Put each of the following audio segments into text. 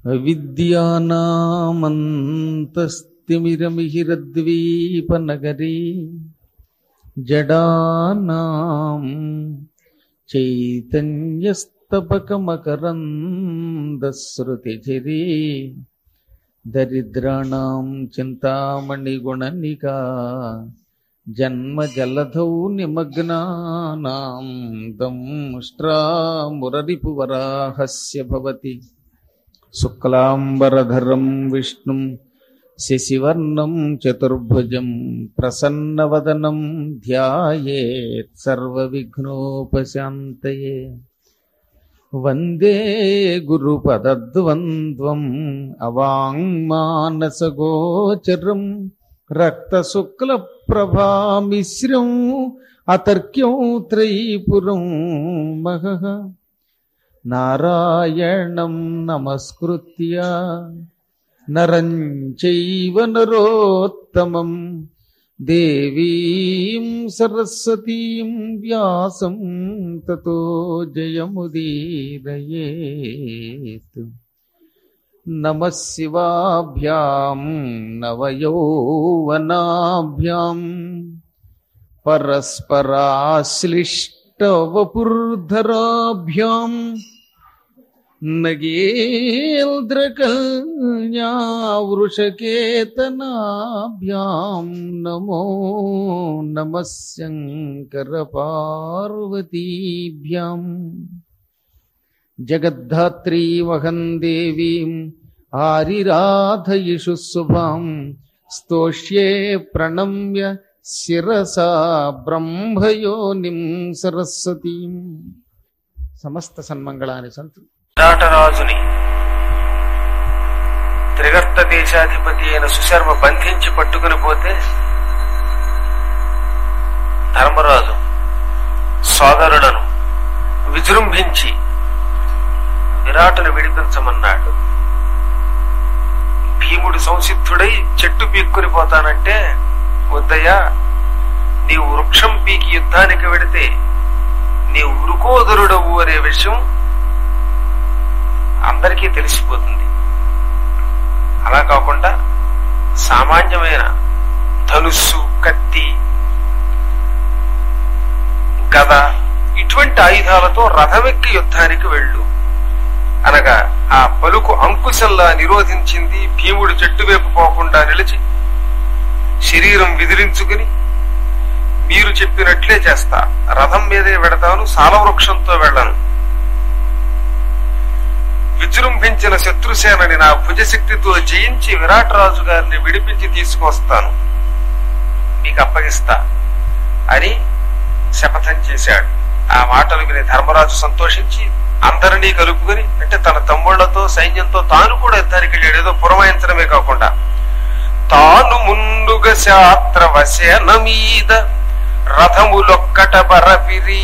అవిద్యానామంతస్తిమిరమిహిరద్వీపనగరీ జడానాం చైతన్యస్తబకమకరందశ్రుతిఝరీ దరిద్రాణం చింతామణిగుణనికా జన్మజలధౌ నిమగ్నానాం దంష్ట్రామురరిపువరాహస్య భవతి శుక్లాంబరధరం విష్ణుం శశివర్ణం చతుర్భుజం ప్రసన్నవదనం ధ్యాయేత్ సర్వవిఘ్నోపశాంతయే. వందే గురుపదద్వంద్వం అవాంగ్మానసగోచరం రక్తశుక్లప్రభామిశ్రం అతర్క్యం త్రైపురం మహః. నారాయణం నమస్కృత్య నరం చైవ నరోత్తమం దేవీం సరస్వతీం వ్యాసం తతో జయముదీరయేత్. నమః శివాభ్యాం నవయౌవనాభ్యాం పరస్పరాశ్లిష్టవపుర్ధరాభ్యాం నగేంద్రకల్యావృషకేతనాభ్యాం నమో నమః శంకరపార్వతీభ్యాం. జగద్ధాత్రీమహం దేవీం ఆరిరాధయిషు శుభాం స్తోష్యే ప్రణమ్య శిరసా బ్రహ్మయోనిం సరస్వతీం. సమస్త సన్మంగళాని సంతు. విరాటరాజుని త్రిగర్త దేశాధిపతి అయిన సుశర్మ బంధించి పట్టుకుని పోతే ధర్మరాజు సోదరులను విజృంభించి విరాటును విడిపించమన్నాడు. భీముడు సంసిద్ధుడై చెట్టు పీక్కుని పోతానంటే, వద్దయ్యా, నీవు వృక్షం పీకి యుద్ధానికి వెడితే నీవు వృకోదరుడవు అనే విషయం అందరికీ తెలిసిపోతుంది. అలా కాకుండా సామాన్యమైన ధనుస్సు, కత్తి, గద ఇటువంటి ఆయుధాలతో రథమెక్కి యుద్ధానికి వెళ్ళు అనగా ఆ పలుకు అంకుశంలా నిరోధించింది. భీముడు చెట్టు వైపు పోకుండా నిలిచి శరీరం విదిలించుకుని, మీరు చెప్పినట్లే చేస్తా, రథం మీదే వెడతాను, సాలవృక్షంతో వెళ్ళను. విజృంభించిన శత్రుసేనని నా భుజశక్తితో జయించి విరాటరాజు గారిని విడిపించి తీసుకొస్తాను, మీకు అప్పగిస్తా అని శపథం చేశాడు. ఆ మాటలు విని ధర్మరాజు సంతోషించి అందరినీ కలుపుకుని, అంటే తన తమ్ముళ్లతో సైన్యంతో తాను కూడా యుద్ధానికి వెళ్ళాడు. ఏదో పురమాయించడమే కాకుండా తాను ముందుగా శాస్త్రవశన మీద రథములొక్కట బరపిరి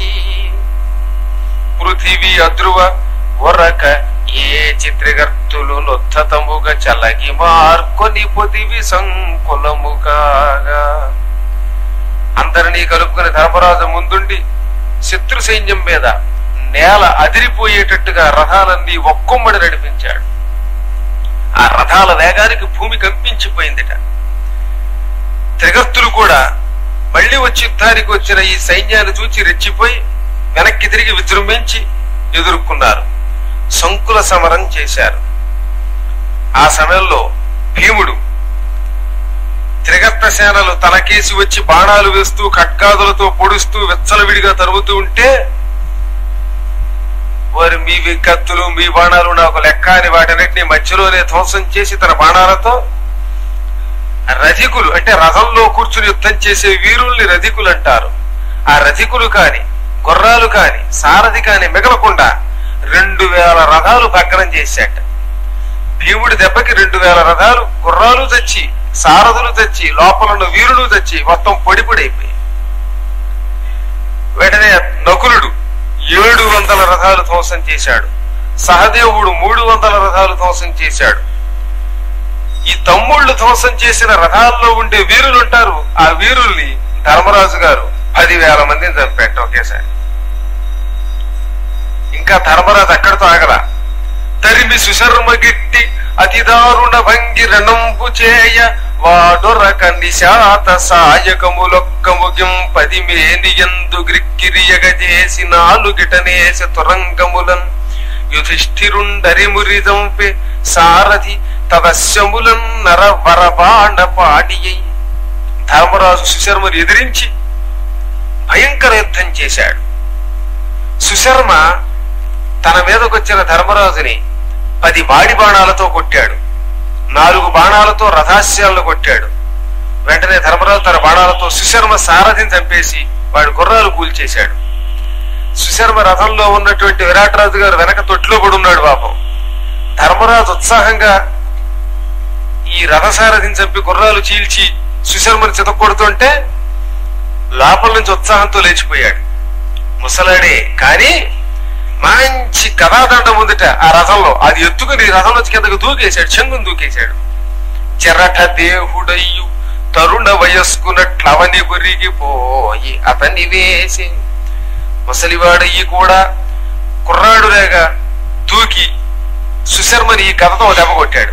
పృథివీ అధ్రువ ఒరక ఏ చిత్రగర్తులు నొత్తముగా చలగి మార్కొని పొదివి సంకులముగాగా. అందరినీ కలుపుకుని ధర్మరాజు ముందుండి శత్రు సైన్యం మీద నేల అదిరిపోయేటట్టుగా రథాలన్నీ ఒక్కొమ్మడి నడిపించాడు. ఆ రథాల వేగానికి భూమి కంపించిపోయిందిట. త్రిగర్తులు కూడా మళ్లీ వచ్చి యుద్ధానికి వచ్చిన ఈ సైన్యాన్ని చూచి రెచ్చిపోయి వెనక్కి తిరిగి విజృంభించి ఎదుర్కొన్నారు. సంకుల సమరం చేశారు. ఆ సమయంలో భీముడు త్రిగర్త సేనలు తనకేసి వచ్చి బాణాలు వేస్తూ ఖడ్గాదులతో పొడుస్తూ వెచ్చలవిడిగా తరుగుతూ ఉంటే, వారు మీ కత్తులు, మీ బాణాలు నాకు లెక్క అని వాటన్నిటిని మధ్యలోనే ధ్వంసం చేసి తన బాణాలతో రథికులు, అంటే రథంలో కూర్చుని యుద్ధం చేసే వీరుల్ని రథికులు అంటారు. ఆ రథికులు కాని, గుర్రాలు కాని, సారథి కాని మిగలకుండా 2000 రథాలు భగ్నం చేశాట. భీముడి దెబ్బకి 2000 రథాలు, గుర్రాలు తెచ్చి, సారథులు తెచ్చి, లోపల వీరులు తెచ్చి మొత్తం పొడి పొడి అయిపోయి. వెంటనే నకులుడు 700 రథాలు ధ్వంసం చేశాడు. సహదేవుడు 300 రథాలు ధ్వంసం చేశాడు. ఈ తమ్ముళ్ళు ధ్వంసం చేసిన రథాల్లో ఉండే వీరులు ఉంటారు, ఆ వీరుల్ని ధర్మరాజు గారు 10,000 మందిని చంపేట ఒకేసారి. ఇంకా ధర్మరాజు అక్కడితో ఆగల. తరిమి సుశర్మ గిట్టి అతి దారుణ భంగి రణంబు చేయ వాడొరక నిశాత సాయకములొక్కముగిం పది మేనియందు గ్రిక్కిరియగ చేసి నాలుగిటనేస తురంగములన్ యుధిష్ఠిరుండరిమురి దంపె సారథి తదస్యములన్ నర వరబాణ పాడియై. ధర్మరాజు సుశర్మను ఎదిరించి భయంకర యుద్ధం చేశాడు. సుశర్మ తన మీదకొచ్చిన ధర్మరాజుని 10 బాడి బాణాలతో కొట్టాడు. 4 బాణాలతో రథాస్యాలను కొట్టాడు. వెంటనే ధర్మరాజు తన బాణాలతో సుశర్మ సారథిని చంపేసి వాడి గుర్రాలు కూల్చేశాడు. సుశర్మ రథంలో ఉన్నటువంటి విరాటరాజు గారు వెనక తొట్టిలో పడి ఉన్నాడు పాపం. ధర్మరాజు ఉత్సాహంగా ఈ రథసారథిని చంపి గుర్రాలు చీల్చి సుశర్మని చితక్కొడుతుంటే లోపల నుంచి ఉత్సాహంతో లేచిపోయాడు. ముసలాడే కానీ మంచి కథాదండం ఉందిట ఆ రథంలో. అది ఎత్తుకుని రథంలోంచి కిందకు దూకేశాడు, చెంగును దూకేశాడు. చెరట దేహుడయ్యు తరుణ వయస్కునట్లవని గురిగిపోయి అతన్ని వేసి ముసలివాడయ్యి కూడా కుర్రాడులేగా దూకి సుశర్మని ఈ కథతో దెబ్బ కొట్టాడు.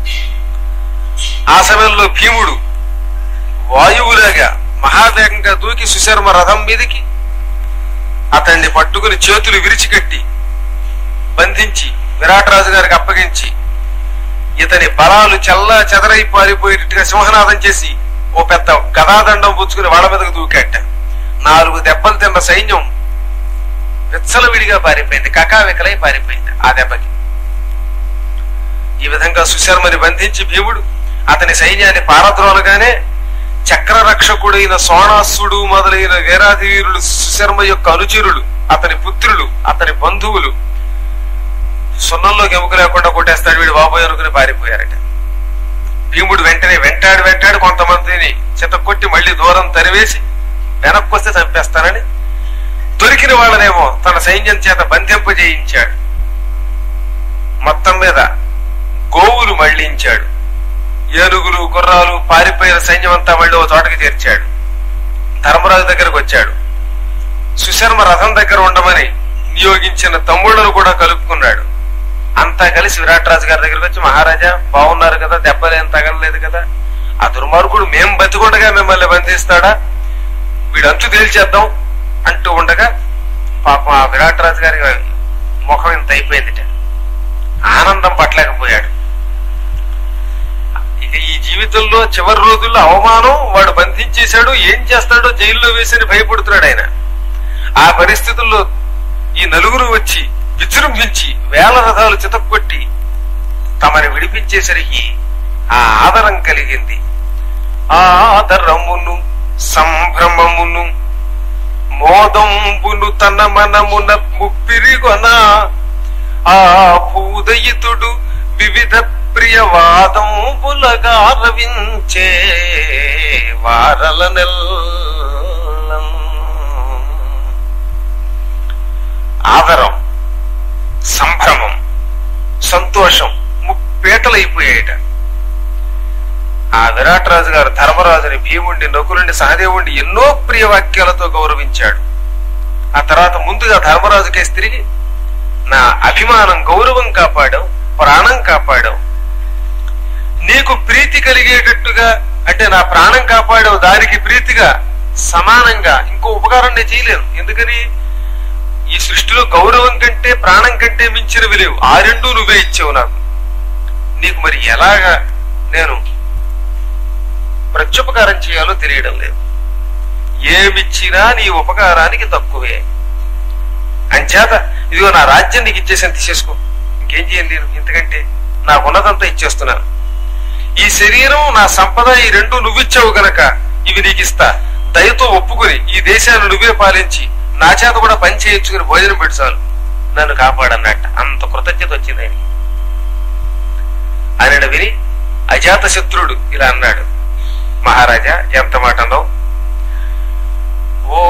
ఆ సమయంలో భీముడు వాయువులాగా మహావేగంగా దూకి సుశర్మ రథం మీదకి అతన్ని పట్టుకుని చేతులు విరిచికట్టి బంధించి విరాటరాజు గారికి అప్పగించి ఇతని బలాలు చల్లా చెదరై పారిపోయేట్టుగా సింహనాదం చేసి ఓ పెద్ద గదాదండం పుచ్చుకుని వాళ్ళ మీదకు దూకాట. 4 దెబ్బలు తిన్న సైన్యం విచ్చలవిడిగా పారిపోయింది, కకావికలై పారిపోయింది ఆ దెబ్బకి. ఈ విధంగా సుశర్మని బంధించి భీముడు అతని సైన్యాన్ని పారద్రోలగానే చక్రరక్షకుడైన సోణాసుడు మొదలైన వీరాధి వీరులు, సుశర్మ యొక్క అనుచరులు, అతని పుత్రులు, అతని బంధువులు సున్నంలోకి ఎముక లేకుండా కొట్టేస్తాడు వీడు బాబోయ్ అనుకుని పారిపోయారట. భీముడు వెంటనే వెంటాడు కొంతమందిని చితక్కొట్టి మళ్లీ దూరం తరివేసి వెనక్కి వస్తే చంపేస్తానని దొరికిన వాళ్ళనేమో తన సైన్యం చేత బంధింపజేయించాడు. మొత్తం మీద గోవులు మళ్లించాడు. ఏనుగులు, గుర్రాలు, పారిపోయిన సైన్యం అంతా మళ్ళీ ఓ చోటకి చేర్చాడు. ధర్మరాజు దగ్గరకు వచ్చాడు. సుశర్మ రథం దగ్గర ఉండమని నియోగించిన తమ్ముళ్లను కూడా కలుపుకున్నాడు. అంతా కలిసి విరాటరాజు గారి దగ్గరకు వచ్చి, మహారాజా బాగున్నారు కదా, దెబ్బలేం తగలలేదు కదా, ఆ దుర్మార్గుడు మేం బతికుండగా మిమ్మల్ని బంధిస్తాడా, వీడంతు తేల్చేద్దాం అంటూ ఉండగా పాపం ఆ విరాటరాజు గారి ముఖం ఇంత అయిపోయిందిట. ఆనందం పట్టలేకపోయాడు. ఇక ఈ జీవితంలో చివరి రోజుల్లో అవమానం, వాడు బంధించేశాడు, ఏం చేస్తాడో జైల్లో వేసి భయపడుతున్నాడు ఆయన. ఆ పరిస్థితుల్లో ఈ నలుగురు వచ్చి విజృంభించి వేల రథాలు చితక్కొట్టి తమని విడిపించేసరికి ఆ ఆదరం కలిగింది. ఆదరమును సంభ్రమమును మోదంబును తన మనమున ముప్పిరిగొన ఆ భూదయితుడు వివిధ ప్రియవాదంబులగారవించే వారల ఆదరం, సంభ్రమం, సంతోషం ముప్పేటలైపోయాయట. ఆ విరాటరాజు గారు ధర్మరాజుని, భీముడిని, నకులుని, సహదేవుడిని ఎన్నో ప్రియ వాక్యాలతో గౌరవించాడు. ఆ తర్వాత ముందుగా ధర్మరాజు కేసి తిరిగి, నా అభిమానం గౌరవం కాపాడావు, ప్రాణం కాపాడావు, నీకు ప్రీతి కలిగేటట్టుగా అంటే నా ప్రాణం కాపాడావు, దానికి ప్రీతిగా సమానంగా ఇంకో ఉపకారం నేను చేయలేను. ఎందుకని ఈ సృష్టిలో గౌరవం కంటే ప్రాణం కంటే మించినవి లేవు. ఆ రెండూ నువ్వే ఇచ్చావు నాకు. నీకు మరి ఎలాగా నేను ప్రత్యుపకారం చేయాలో తెలియడం లేదు. ఏమిచ్చినా నీ ఉపకారానికి తక్కువే. అంచేత ఇదిగో నా రాజ్యం నీకు ఇచ్చేసాను, తీసేసుకో, ఇంకేం చేయండి నేను, ఎందుకంటే నాకున్నదంతా ఇచ్చేస్తున్నాను. ఈ శరీరం, నా సంపద, ఈ రెండు నువ్విచ్చావు గనక ఇవి నీకు ఇస్తా. దయతో ఒప్పుకొని ఈ దేశాన్ని నువ్వే పాలించి నా చేత కూడా పని చేయించుకుని భోజనం పెట్టాలి, నన్ను కాపాడన్నట్ట. అంత కృతజ్ఞత వచ్చింది ఆయన. ఆయన విని అజాత శత్రుడు ఇలా అన్నాడు, మహారాజా ఎంత మాట అన్నావు, ఓ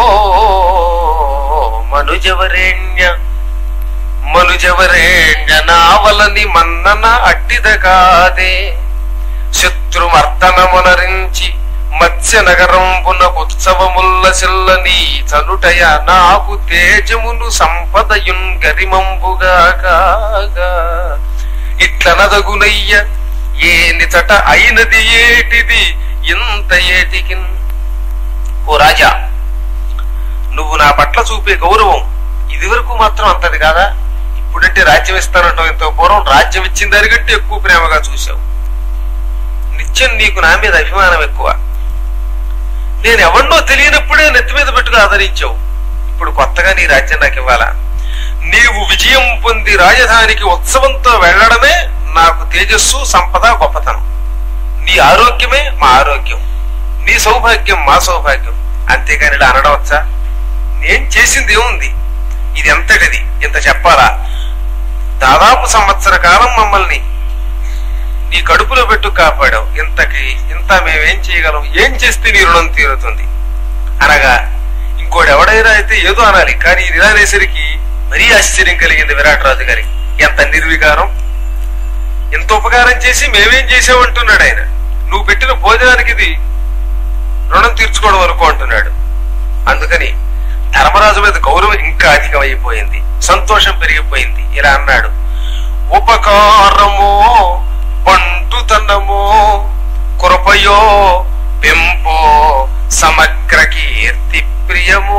మనుజవరేణ్య నావలని మన్నన అట్టిద కాదే, శత్రుమర్దనమునరించి మత్స్య నగరంబున ఉత్సవముల్ల సిల్లని చలుటయ నాకు తేజమును సంపదయున్ గరిమంబుగా కాగా ఇట్లనదగునయ్య ఏనిచట అయినది ఏటిది ఇంత ఏటికిన్. ఓ రాజా, నువ్వు నా పట్ల చూపే గౌరవం ఇది వరకు మాత్రం అంతది కాదా? ఇప్పుడంటే రాజ్యం ఇస్తానంటావు, ఇంత పూర్వం రాజ్యం ఇచ్చిన దానికంటే ఎక్కువ ప్రేమగా చూశావు. నిత్యం నీకు నా మీద అభిమానం ఎక్కువ. నేను ఎవరినో తెలియనప్పుడే నెత్తి మీద పెట్టుగా ఆదరించావు. ఇప్పుడు కొత్తగా నీ రాజ్యం నాకు ఇవ్వాలా? నీవు విజయం పొంది రాజధానికి ఉత్సవంతో వెళ్లడమే నాకు తేజస్సు, సంపద, గొప్పతనం. నీ ఆరోగ్యమే మా ఆరోగ్యం, నీ సౌభాగ్యం మా సౌభాగ్యం. అంతేగాని ఇలా అనడవచ్చా? నేను చేసింది ఏముంది? ఇది ఎంతటిది ఇంత చెప్పాలా? దాదాపు సంవత్సర కాలం మమ్మల్ని నీ కడుపులో పెట్టు కాపాడావు. ఇంతకి ఇంత మేమేం చేయగలం? ఏం చేస్తే నీ రుణం తీరుతుంది అనగా ఇంకోటి ఎవడైనా అయితే ఏదో అనాలి. కానీ ఇది ఇలా అనేసరికి మరీ ఆశ్చర్యం కలిగింది విరాట్ రాజు గారికి. ఎంత నిర్వికారం! ఎంత ఉపకారం చేసి మేమేం చేసామంటున్నాడు ఆయన. నువ్వు పెట్టిన భోజనానికి ఇది రుణం తీర్చుకోవడం అనుకో అంటున్నాడు. అందుకని ధర్మరాజు మీద గౌరవం ఇంకా అధికమైపోయింది, సంతోషం పెరిగిపోయింది. ఇలా అన్నాడు: ఉపకారమో పంటుతనమో కృపయో పెంపో సమగ్ర కీర్తి ప్రియమో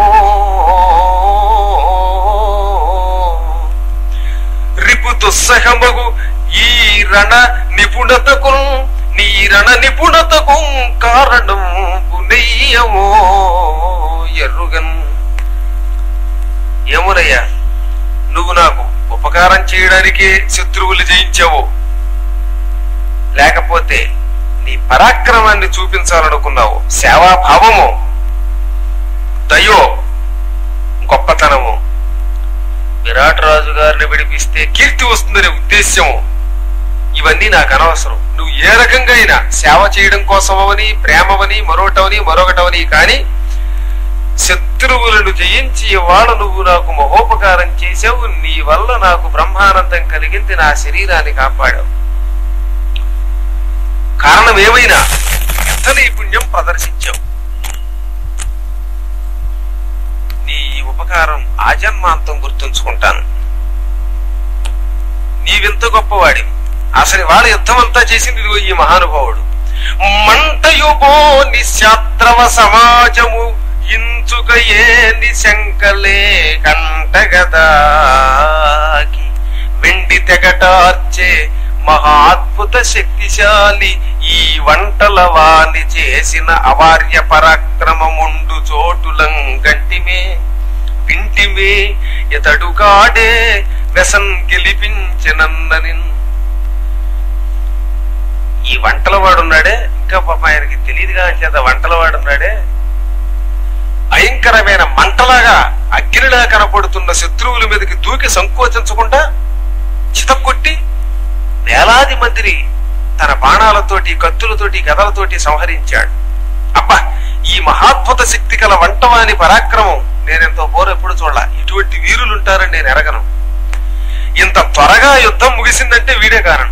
రిపు దుస్సహమగు ఈ రణ నిపుణతకు నీ రణ నిపుణతకు కారణం పునయ్యమో ఎర్రుగన్. ఏమునయ్యా, నువ్వు నాకు ఉపకారం చేయడానికే శత్రువులు జయించావు, లేకపోతే నీ పరాక్రమాన్ని చూపించాలనుకున్నావు, సేవాభావము, దయో, గొప్పతనము, విరాట్ రాజు గారిని విడిపిస్తే కీర్తి వస్తుందనే ఉద్దేశ్యము, ఇవన్నీ నాకు అనవసరం. నువ్వు ఏ రకంగా అయినా సేవ చేయడం కోసమవని, ప్రేమవని, మరొకటవని కానీ శత్రువులను జయించి ఇవాళ నువ్వు నాకు మహోపకారం చేశావు. నీ వల్ల నాకు బ్రహ్మానందం కలిగింది, నా శరీరాన్ని కాపాడావు. కారణం ఏమైనా యుద్ధ నైపుణ్యం ప్రదర్శించావు. నీ ఉపకారం ఆజన్మాంతం గుర్తుంచుకుంటాను. నీవెంత గొప్పవాడి. అసలు వాళ్ళ యుద్ధం అంతా చేసింది ఈ మహానుభావుడు. మంటయుబో నిశాత్రవ సమాజము ఇంచుక ఏని శంకలే కంటగదాకి వెండి తెగటార్చే మహాద్భుత శక్తిశాలి ఈ వంటల వాణి చేసిన అవార్య పరాక్రమముండు చోటులం గంటిమే పింటిమే ఎతడు కాడే వ్యసన్ గెలిపించనన్నని. ఈ వంటల వాడున్నాడే, ఇంకా పాప ఆయనకి తెలియదుగా చేత వంటల వాడున్నాడే, భయంకరమైన మంటలాగా అగ్నిలా కనపడుతున్న శత్రువుల మీదకి దూకి సంకోచించకుండా చితక్కొట్టి వేలాది మందిని తన బాణాలతోటి, కత్తులతోటి, గదలతోటి సంహరించాడు. అబ్బా, ఈ మహాద్భుత శక్తి కల వంటవాని పరాక్రమం నేనెంతో ఎప్పుడు చూడాల. ఇటువంటి వీరులుంటారని నేను ఎరగను. ఇంత త్వరగా యుద్ధం ముగిసిందంటే వీడే కారణం.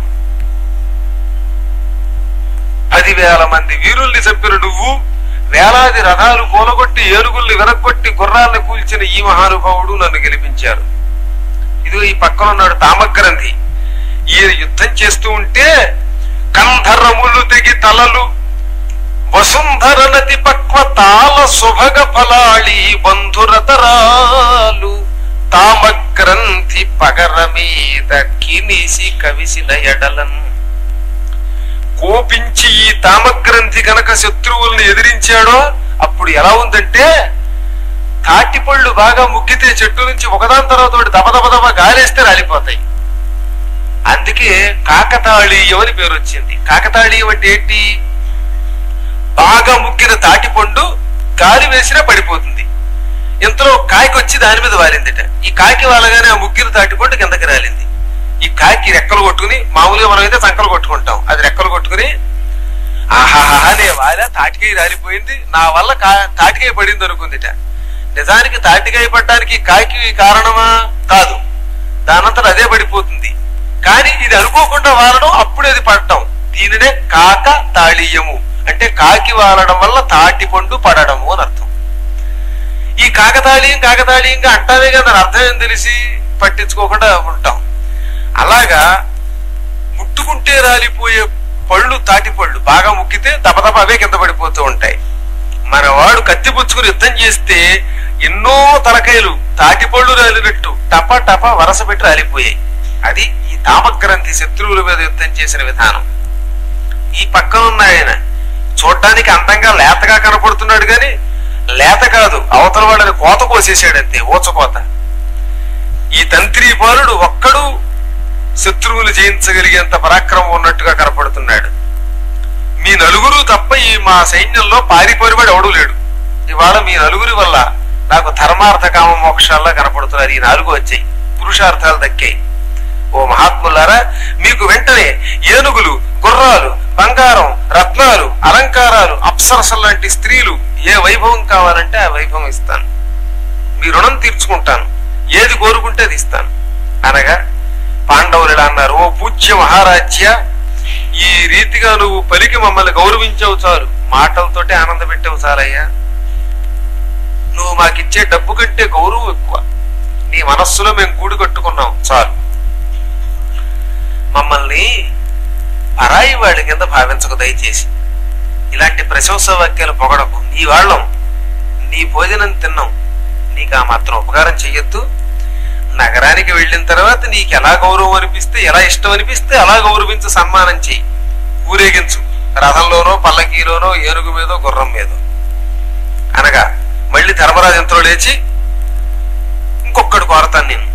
10,000 మంది వీరుల్ని చంపిన నువ్వు, వేలాది రథాలు కూలగొట్టి, ఏనుగుల్ని వెనక్కొట్టి, గుర్రాలను కూల్చిన ఈ మహానుభావుడు నన్ను గెలిపించారు. ఇది ఈ పక్కన ఉన్నాడు తామగ్రంథి. ఈయన యుద్ధం చేస్తూ ఉంటే కంధరములు తెగి తలలు వసుంధర నది పక్వ తాళ శుభగ ఫలాళి బంధురతరాలు తామగ్రంథి పగర మీద కినిసి కవిసిన ఎడలను. కోపించి ఈ తామగ్రంథి గనక శత్రువుల్ని ఎదిరించాడో అప్పుడు ఎలా ఉందంటే, తాటిపళ్ళు బాగా ముగ్గితే చెట్టు నుంచి ఒకదాని తర్వాత దబదబదబ గాలేస్తే రాలిపోతాయి. అందుకే కాకతాళీయం అని పేరు వచ్చింది. కాకతాళీయం అంటే ఏంటి? బాగా ముగ్గిన తాటిపండు గాలి వేసినా పడిపోతుంది. ఇంతలో కాకి వచ్చి దాని మీద వాలిందిట. ఈ కాకి వాళ్ళగానే ఆ ముగ్గిన తాటిపండు కిందకి రాలింది. ఈ కాకి రెక్కలు కొట్టుకుని, మామూలుగా మనం అయితే సంకలు కొట్టుకుంటాం, అది రెక్కలు కొట్టుకుని ఆహాహా నే వాలా, తాటికాయ రాలిపోయింది, నా వల్ల తాటికాయ పడింది అనుకుందిట. నిజానికి తాటికాయ పడ్డానికి కాకి కారణమా? కాదు, దానంతట అదే పడిపోతుంది. కానీ ఇది అనుకోకుండా వాలడం, అప్పుడు అది పడటం. దీనినే కాక తాళీయము అంటే కాకి వాలడం వల్ల తాటి పండు పడడము అని అర్థం. ఈ కాకతాళీయంగా అంటామే కదా, దాని అర్థం ఏం తెలిసి పట్టించుకోకుండా ఉంటాం. అలాగా ముట్టుకుంటే రాలిపోయే పళ్ళు తాటి పళ్ళు, బాగా ముక్కితే దపదప అవే కింద పడిపోతూ ఉంటాయి. మన వాడు కత్తి పుచ్చుకుని యుద్ధం చేస్తే ఎన్నో తలకాయలు తాటి పళ్ళు రాలినట్టు టప టప వరస పెట్టి రాలిపోయాయి. అది ఈ తామగ్రంథి శత్రువుల మీద యుద్ధం చేసిన విధానం. ఈ పక్కనున్న ఆయన చూడటానికి అందంగా లేతగా కనపడుతున్నాడు గాని లేత కాదు, అవతల వాళ్ళని కోత కోసేసాడంతే, ఊచకోత. ఈ తంత్రి బాలుడు ఒక్కడు శత్రువులు జయించగలిగేంత పరాక్రమం ఉన్నట్టుగా కనపడుతున్నాడు. మీ నలుగురు తప్ప ఈ మా సైన్యంలో పారిపోయినవాడు ఎవడూ లేడు. ఇవాళ మీ నలుగురి వల్ల నాకు ధర్మార్థ కామ మోక్షాల్లో కనపడుతున్నారు. ఈ 4 వచ్చాయి, పురుషార్థాలు దక్కాయి. ఓ మహాత్ములారా, మీకు వెంటనే ఏనుగులు, గుర్రాలు, బంగారం, రత్నాలు, అలంకారాలు, అప్సరసలు లాంటి స్త్రీలు, ఏ వైభవం కావాలంటే ఆ వైభవం ఇస్తాను. మీ రుణం తీర్చుకుంటాను, ఏది కోరుకుంటే అది ఇస్తాను అనగా పాండవులు ఇలా అన్నారు, ఓ పూజ్య మహారాజ్య, ఈ రీతిగా నువ్వు పలికి మమ్మల్ని గౌరవించవు చాలు, మాటలతోటే ఆనంద పెట్టావు చాలయ్యా. నువ్వు మాకిచ్చే డబ్బు కంటే గౌరవం ఎక్కువ, నీ మనస్సులో మేము గూడు కట్టుకున్నాం చాలు. మమ్మల్ని పరాయి వాళ్ళ కింద భావించకు దయచేసి. ఇలాంటి ప్రశంస వాక్యాలు పొగడకు. నీ వాళ్ళం, నీ భోజనం తిన్నాం, నీకు ఆ మాత్రం ఉపకారం చెయ్యొద్దు. నగరానికి వెళ్ళిన తర్వాత నీకు ఎలా గౌరవం అనిపిస్తే, ఎలా ఇష్టం అనిపిస్తే అలా గౌరవించు, సన్మానం చెయ్యి, ఊరేగించు, రథంలోనో పల్లకీలోనో ఏనుగు మీదో గుర్రం మీదో అనగా మళ్ళీ ధర్మరాజు ఎంతో లేచి, ఇంకొక్కడు కోరతాను నేను,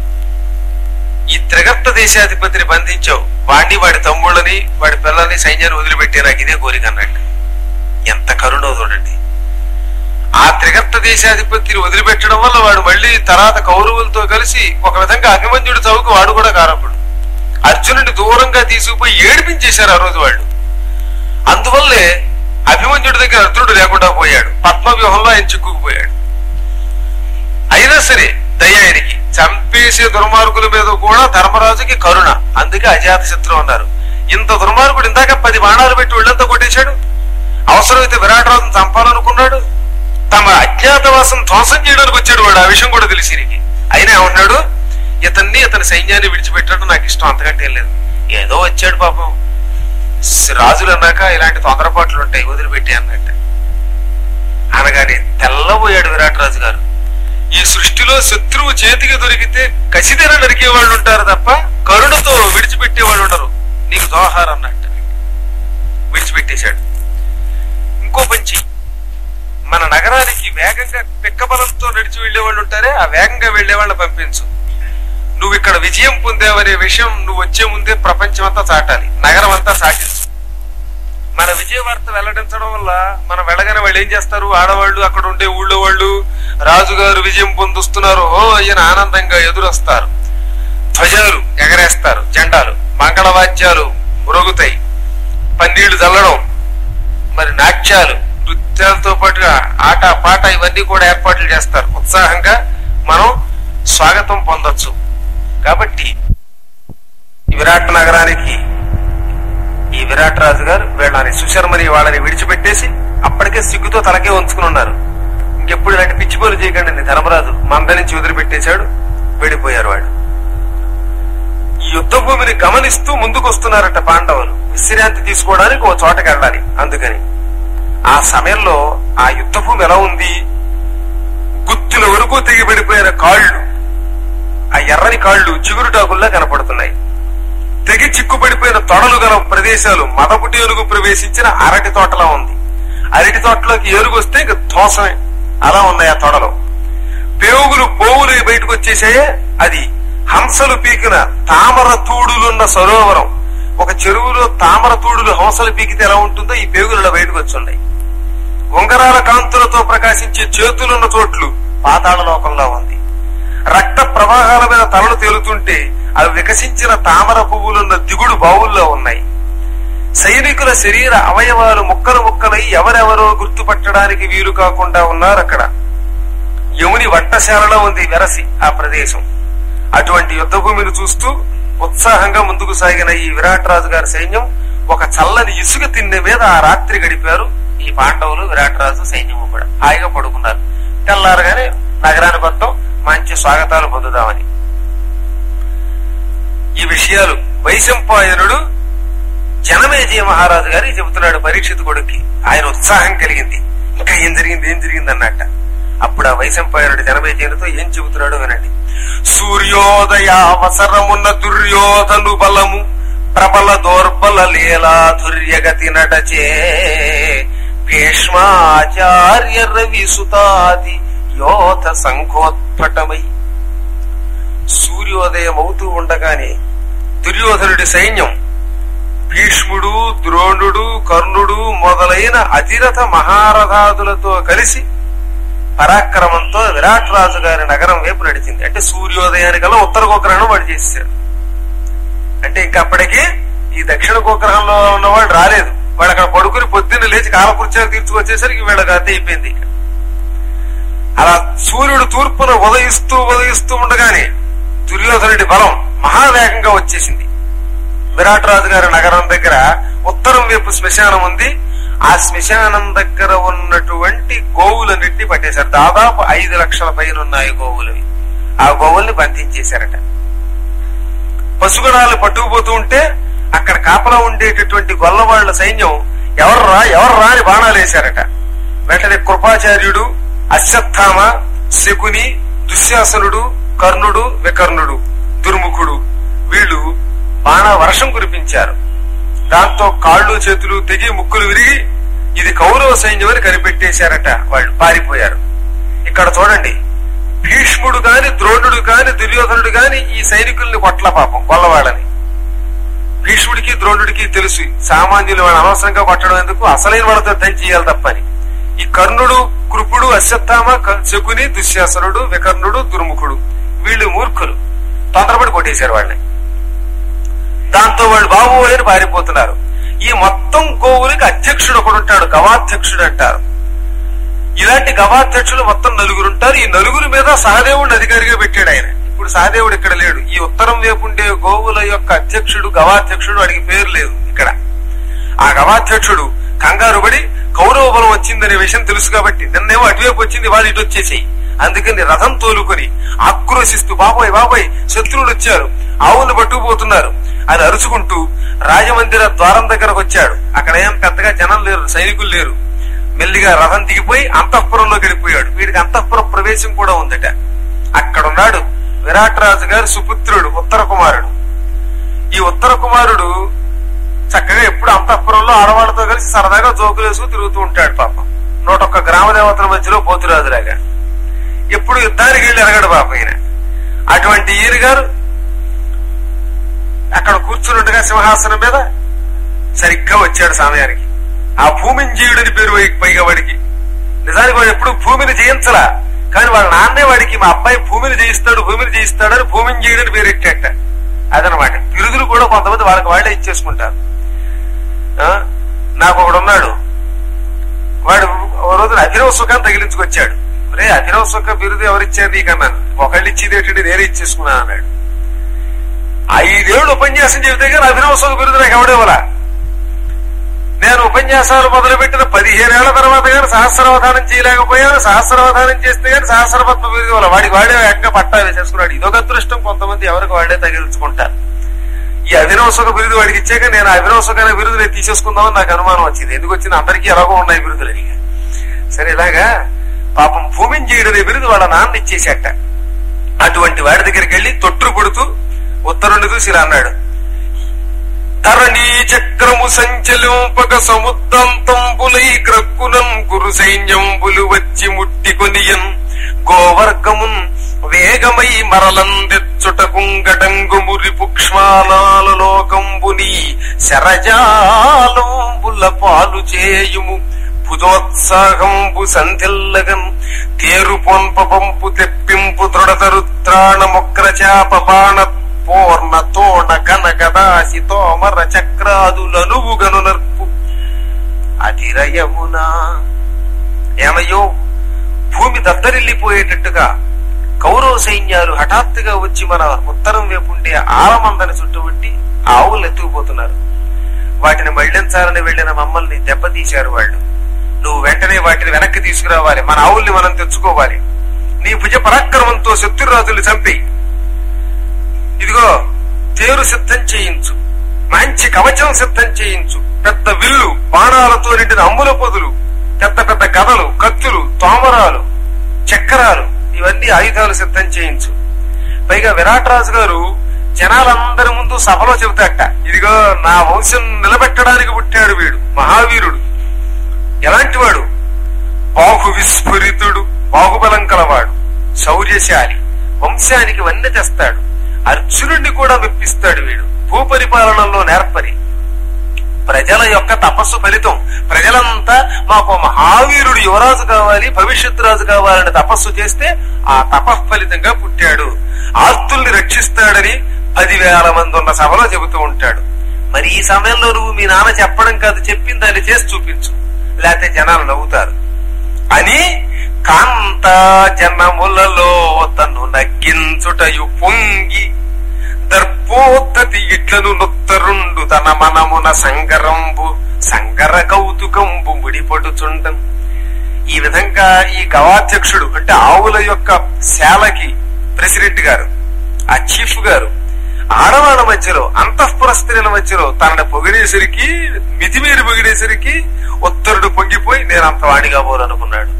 ఈ త్రిగర్త దేశాధిపతిని బంధించావు, వాడిని వాడి తమ్ముళ్ళని వాడి పిల్లల్ని సైన్యాన్ని వదిలిపెట్టే నాకు ఇదే కోరిక అన్నట్టు. ఎంత కరుణో చూడండి. ఆ త్రిగర్త దేశాధిపతిని వదిలిపెట్టడం వల్ల వాడు మళ్ళీ తర్వాత కౌరవులతో కలిసి ఒక విధంగా అభిమన్యుడి చౌకు వాడు కూడా కారకుడు. అర్జునుడిని దూరంగా తీసుకుపోయి ఏడిపించేశారు ఆ రోజు వాళ్ళు. అందువల్లే అభిమన్యుడి దగ్గర అర్జునుడు లేకుండా పోయాడు, పద్మవ్యూహంలో ఆయన చిక్కుకుపోయాడు. అయినా సరే దయ్యానికి చంపేసే దుర్మార్గుల మీద కూడా ధర్మరాజుకి కరుణ, అందుకే అజాత శత్రువు అన్నారు. ఇంత దుర్మార్గుడు ఇందాక 10 బాణాలు పెట్టి ఒళ్ళంతా కొట్టేశాడు, అవసరమైతే విరాటరాజును చంపాలనుకున్నాడు, తమ అజ్ఞాతవాసం ధ్వంసం చేయడానికి వచ్చాడు వాడు, ఆ విషయం కూడా తెలిసిరికి. అయినా ఏమన్నాడు, ఇతని సైన్యాన్ని విడిచిపెట్టడం నాకు ఇష్టం, అంతకంటే ఏం లేదు. ఏదో వచ్చాడు పాపం, రాజులు అన్నాక ఇలాంటి తొందరపాట్లు ఉంటాయి, వదిలిపెట్టి అన్నట్టు అనగానే తెల్లబోయాడు విరాటరాజు గారు. ఈ సృష్టిలో శత్రువు చేతికి దొరికితే కసిదెన నరికే వాళ్ళు ఉంటారు తప్ప కరుణతో విడిచిపెట్టే వాళ్ళు ఉండరు. నీకు దోహారం అన్నట్టు విడిచిపెట్టేశాడు. ఇంకో పంచి, మన నగరానికి వేగంగా పిక్కబలంతో నడిచి వెళ్లే వాళ్ళు ఉంటారే, ఆ వేగంగా వెళ్లే వాళ్ళని పంపించు. నువ్వు ఇక్కడ విజయం పొందావనే విషయం నువ్వు వచ్చే ముందే ప్రపంచం అంతా చాటాలి, నగరం అంతా సాటించు. మన విజయ వార్త వెల్లడించడం వల్ల మనం వెళ్ళగానే వాళ్ళు ఏం చేస్తారు, ఆడవాళ్ళు, అక్కడ ఉండే ఊళ్ళో వాళ్ళు, రాజుగారు విజయం పొందుస్తున్నారు ఓ ఈయన ఆనందంగా ఎదురొస్తారు, ధ్వజాలు ఎగరేస్తారు, జెండాలు, మంగళవాద్యాలు మురుగుతాయి, పన్నీళ్లు చల్లడం, మరి నాట్యాలు, నృత్యాలతో పాటుగా ఆట పాట ఇవన్నీ కూడా ఏర్పాట్లు చేస్తారు. ఉత్సాహంగా మనం స్వాగతం పొందొచ్చు. కాబట్టి విరాట్ నగరానికి ఈ విరాట్ రాజు గారు వీళ్ళని సుశర్మని వాళ్ళని విడిచిపెట్టేసి అప్పటికే సిగ్గుతో తలకే ఉంచుకుని ఉన్నారు. ఇంకెప్పుడు ఇలాంటి పిచ్చిపోలు చేయకండి ధర్మరాజు మంద నుంచి వదిలిపెట్టేశాడు, వెళ్ళిపోయారు వాళ్ళు. ఈ యుద్ధ భూమిని గమనిస్తూ ముందుకు వస్తున్నారట పాండవులు, విశ్రాంతి తీసుకోవడానికి ఓ చోటకి వెళ్ళాలి. అందుకని ఆ సమయంలో ఆ యుద్ధ భూమి ఎలా ఉంది, గుత్తుల వరకు తెగిపడిపోయిన కాళ్ళు, ఆ ఎర్రని కాళ్ళు చిగురుటాకుల్లా కనపడుతున్నాయి. తెగి చిక్కుపడిపోయిన తొడలు గల ప్రదేశాలు, మదపుటి ఏనుగు ప్రవేశించిన అరటి తోటలా ఉంది. అరటి తోటలోకి ఏనుగు వస్తే ఇంక దోసమే, అలా ఉన్నాయి ఆ తొడలు. పేగులు పోవులు బయటకు వచ్చేసాయే, అది హంసలు పీకిన తామర తూడులున్న సరోవరం. ఒక చెరువులో తామర తూడులు హంసలు పీకితే ఎలా ఉంటుందో ఈ పేగులలో బయటకు వచ్చున్నాయి. ఉంగరాల కాంతులతో ప్రకాశించే చేతులున్న చోట్లు పాతాళ లోకంలో ఉంది. రక్త ప్రవాహాల మీద తలలు తేలుతుంటే అవి వికసించిన తామర పువ్వులున్న దిగుడు బావుల్లో ఉన్నాయి. సైనికుల శరీర అవయవాలు ముక్కలు ముక్కలై ఎవరెవరో గుర్తుపట్టడానికి వీలు కాకుండా ఉన్నారు అక్కడ. యముని వంటశాలలో ఉంది వెరసి ఆ ప్రదేశం. అటువంటి యుద్ధ భూమిని చూస్తూ ఉత్సాహంగా ముందుకు సాగిన ఈ విరాట్ రాజు గారి సైన్యం ఒక చల్లని ఇసుక తిన్నె మీద ఆ రాత్రి గడిపారు ఈ పాండవులు, విరాటరాజు, సైన్యము కూడా హాయిగా పడుకున్నారు. తెల్లారగానే నగరానికి వద్దాం, మంచి స్వాగతాలు పొందుదామని. ఈ విషయాలు వైశంపాయనుడు జనమేజయ మహారాజు గారికి చెబుతున్నాడు పరీక్షిత్ కొడుక్కి. ఆయన ఉత్సాహం కలిగింది. ఇంకా ఏం జరిగింది అన్నట్ట. అప్పుడు ఆ వైశంపాయనుడు జనమేజయునితో ఏం చెబుతున్నాడో వినండి. సూర్యోదయావసరమున్న దుర్యోధను బలము ప్రబల దోర్బల లీలా దుర్యగతి నడచే భీష్మాచార్య రవి సుతాది యోధ సంఘోత్పటమై. సూర్యోదయం అవుతూ ఉండగానే దుర్యోధనుడి సైన్యం భీష్ముడు, ద్రోణుడు, కర్ణుడు మొదలైన అతిరథ మహారథాదులతో కలిసి పరాక్రమంతో విరాట్ రాజు గారి నగరం వైపు నడిచింది. అంటే సూర్యోదయానికల్లా ఉత్తర గోగ్రహణం వాడు చేశాడు. అంటే ఇంకా అప్పటికి ఈ దక్షిణ గోగ్రహంలో ఉన్నవాడు రాలేదు. వాడు అక్కడ పడుకుని పొద్దున్న లేచి కాలకృత్యాలు తీర్చుకొచ్చేసరికి వీళ్ళకి అంతే అయిపోయింది. అలా సూర్యుడు తూర్పున ఉదయిస్తూ ఉండగానే దుర్యోధనుడి బలం మహావేగంగా వచ్చేసింది. విరాట్ రాజు గారి నగరం దగ్గర ఉత్తరం వైపు శ్మశానం ఉంది. ఆ శ్మశానం దగ్గర ఉన్నటువంటి గోవులన్నింటినీ పట్టేశారు. దాదాపు 5 లక్షల పైన ఉన్నాయి గోవులవి. ఆ గోవుల్ని బంధించేశారట. పశుగణాలు పట్టుకుపోతూ ఉంటే అక్కడ కాపలా ఉండేటటువంటి గొల్లవాళ్ల సైన్యం ఎవర్రా అని బాణాలు వేశారట. వెంటనే కృపాచార్యుడు, అశ్వత్థామ, శకుని, దుశ్శాసనుడు, కర్ణుడు, వికర్ణుడు, దుర్ముఖుడు వీళ్ళు బాణ వర్షం కురిపించారు. దాంతో కాళ్ళు చేతులు తెగి ముక్కులు విరిగి ఇది కౌరవ సైన్యం అని కనిపెట్టేశారట. వాళ్ళు పారిపోయారు. ఇక్కడ చూడండి, భీష్ముడు గాని, ద్రోణుడు గాని, దుర్యోధనుడు గాని ఈ సైనికుల్ని కొట్ల పాపం గొల్లవాళ్ళని. భీష్ముడికి, ద్రోణుడికి తెలుసు సామాన్యులు వాళ్ళని అనవసరంగా కొట్టడం ఎందుకు, అసలైన వాళ్ళతో దంచి చేయాలి తప్పని. ఈ కర్ణుడు, కృపుడు, అశ్వత్థామ, శకుని, దుశ్శాసనుడు, వికర్ణుడు, దుర్ముఖుడు వీళ్ళు మూర్ఖులు తొందరపడి కొట్టేశారు వాళ్ళని. దాంతో వాళ్ళు బాబు అని పారిపోతున్నారు. ఈ మొత్తం గోవులకి అధ్యక్షుడు ఒకడు ఉంటాడు, గవాధ్యక్షుడు అంటారు. ఇలాంటి గవాధ్యక్షులు మొత్తం 4 ఉంటారు. ఈ 4 మీద సహదేవుడిని అధికారిగా పెట్టాడు ఆయన. ఇప్పుడు సహదేవుడు ఇక్కడ లేడు. ఈ ఉత్తరం వైపు ఉండే గోవుల యొక్క అధ్యక్షుడు, గవాధ్యక్షుడు, వాడికి పేరు లేదు ఇక్కడ. ఆ గవాధ్యక్షుడు కంగారు పడి కౌరవ బలం వచ్చిందనే విషయం తెలుసు కాబట్టి నిన్నేమో అటువైపు వచ్చింది, వాళ్ళు ఇటు వచ్చేసాయి. అందుకని రథం తోలుకొని ఆక్రోశిస్తూ బాబోయ్ శత్రువులు వచ్చారు, ఆవులను పట్టుకుపోతున్నారు అని అరుచుకుంటూ రాజమందిర ద్వారం దగ్గరకు వచ్చాడు. అక్కడ ఏం పెద్దగా జనం లేరు, సైనికులు లేరు. మెల్లిగా రథం దిగిపోయి అంతఃపురంలో గడిపోయాడు. వీడికి అంతఃపుర ప్రవేశం కూడా ఉందట. అక్కడున్నాడు విరాట్ రాజు గారి సుపుత్రుడు ఉత్తర కుమారుడు. ఈ ఉత్తర కుమారుడు చక్కగా ఎప్పుడు అంతఃపురంలో ఆడవాళ్ళతో కలిసి సరదాగా జోకులు వేసుకు తిరుగుతూ ఉంటాడు. పాపం 101 గ్రామ దేవతల మధ్యలో పోతురాజులాగా ఎప్పుడు యుద్ధానికి వెళ్ళి ఎరగడు పాపం ఈయన. అటువంటి ఈయన గారు అక్కడ కూర్చున్నట్టుగా సింహాసనం మీద సరిగ్గా వచ్చాడు సమయానికి. ఆ భూమింజీయుడని పేరు పైగా వాడికి. నిజానికి వాడు ఎప్పుడు భూమిని జయించలా, కానీ వాళ్ళ నాన్నే వాడికి మా అబ్బాయి భూమిని జయిస్తాడని భూమింజీయుడని పేరు ఎట్టేట. అదనమాట. బిరుదులు కూడా కొంతమంది వాళ్ళకి వాళ్లే ఇచ్చేసుకుంటారు. నాకు ఒకడున్నాడు, వాడు ఓ రోజున అభినవ సుఖాన్ని తగిలించుకొచ్చాడు. రే అభినవ సుఖ బిరుదు ఎవరిచ్చారు నీకన్నాను. ఒకళ్ళు ఇచ్చేది ఏంటంటే నేనే ఇచ్చేసుకున్నాను అన్నాడు. 5 ఏళ్ళు ఉపన్యాసం చెబితే కానీ అభినవ సుఖ బిరుదు నాకు ఎవడేవలా. నేను ఉపన్యాసాలు మొదలుపెట్టిన 15 ఏళ్ల తర్వాత కానీ సహస్రావధానం చేయలేకపోయాను. సహస్రావధానం చేస్తే కానీ సహస్రపద్మ బిరుదు వల్ల వాడికి వాడే ఏకంగా పట్టా వేసేసుకున్నాడు. ఇదొక అదృష్టం. కొంతమంది ఎవరికి వాడే తగిలించుకుంటారు. ఈ అభినవ సుఖ బిరుదు వాడికి ఇచ్చాక నేను అభినవ సుఖ అనే బిరుదు నేను తీసేసుకుందామని నాకు అనుమానం వచ్చింది. ఎందుకు వచ్చింది, అందరికీ ఎలాగో ఉన్నాయి బిరుదులు అని. సరే ఇలాగా పాపం భూమింజీయుడు అనే బిరుదు వాళ్ళ నాన్న ఇచ్చేసేట. అటువంటి వాడి దగ్గరికి వెళ్లి తొట్టు కొడుతూ ఉత్తరుని చూసి ఇలా అన్నాడు. ధరణీ చక్రము సంచలింపక సముద్రంతంబులై గ్రక్కునం గురు సైన్యంబులు వచ్చి ముట్టి కొనియన్ గోవర్గమున్ వేగమై మరలందెచ్చుటకుంగడంగు మురి పుక్ష్మాలోకంబుని శరజాలంబుల పాలు చేయుము భుజోత్సాహంబు సంధిల్లగన్ తేరు పొంపంపు తెప్పింపు దృఢతరుత్రాణ మొక్రచాప బాణ పూర్ణ తోణ కనకదాసి తోమర చక్రాదులనువుగను నర్పు అతిరయమునా. ఏమయ్యో, భూమి దద్దరిల్లిపోయేటట్టుగా కౌరవ సైన్యాలు హఠాత్తుగా వచ్చి మన ఉత్తరం వైపు ఉండే ఆలమందని చుట్టుముట్టి ఆవులు ఎత్తుకుపోతున్నారు. వాటిని మళ్లించాలని వెళ్లిన మమ్మల్ని దెబ్బతీశారు వాళ్ళు. నువ్వు వెంటనే వాటిని వెనక్కి తీసుకురావాలి, మన ఆవుల్ని మనం తెచ్చుకోవాలి. నీ భుజ పరాక్రమంతో శత్రురాజుల్ని చంపి ఇదిగో తేరు సిద్ధం చేయించు, మంచి కవచం సిద్ధం చేయించు, పెద్ద విల్లు, బాణాలతో నిండిన అమ్ముల పొదులు, పెద్ద పెద్ద గదలు, కత్తులు, తోమరాలు, చక్రాలు, ఇవన్నీ ఆయుధాలు సిద్ధం చేయించు. పైగా విరాటరాజు గారు జనాలందరి ముందు సభలో చెబుతాట, ఇదిగో నా వంశం నిలబెట్టడానికి పుట్టాడు వీడు, మహావీరుడు. ఎలాంటి వాడు? బాహు విస్ఫురితుడు, బాహుబలం కలవాడు, శౌర్యశాలి, వంశానికి వన్నె తెస్తాడు, అర్జునుడిని కూడా మెప్పిస్తాడు వీడు, భూపరిపాలనలో నేర్పరి, ప్రజల యొక్క తపస్సు ఫలితం. ప్రజలంతా మాకు మహావీరుడు యువరాజు కావాలి, భవిష్యత్ రాజు కావాలని తపస్సు చేస్తే ఆ తపఫలితంగా పుట్టాడు. ఆర్తుల్ని రక్షిస్తాడని 10,000 మంది ఉన్న సభలో చెబుతూ ఉంటాడు. మరి ఈ సమయంలో నువ్వు మీ నాన్న చెప్పడం కాదు, చెప్పింది దాన్ని చేసి చూపించు, లేకపోతే జనాలు నవ్వుతారు అని కాంత జనములలో తను నగ్గించుటయు పొంగి దర్పోద్ధతి ఇట్లను నొత్తరుండు తన మనమున సంగరంబు సంగర కౌతుకంబు ముడిపడుచుండం. ఈ విధంగా ఈ గవాధ్యక్షుడు అంటే ఆవుల యొక్క శాలకి ప్రెసిడెంట్ గారు, ఆ చీఫ్ గారు ఆడవాళ్ళ మధ్యలో, అంతఃపుర స్త్రీల మధ్యలో తనని పొగిడేసరికి, మితిమీరి పొగిడేసరికి ఉత్తరుడు పొంగిపోయి నేను అంత వాడిగా పోలనుకున్నాడు.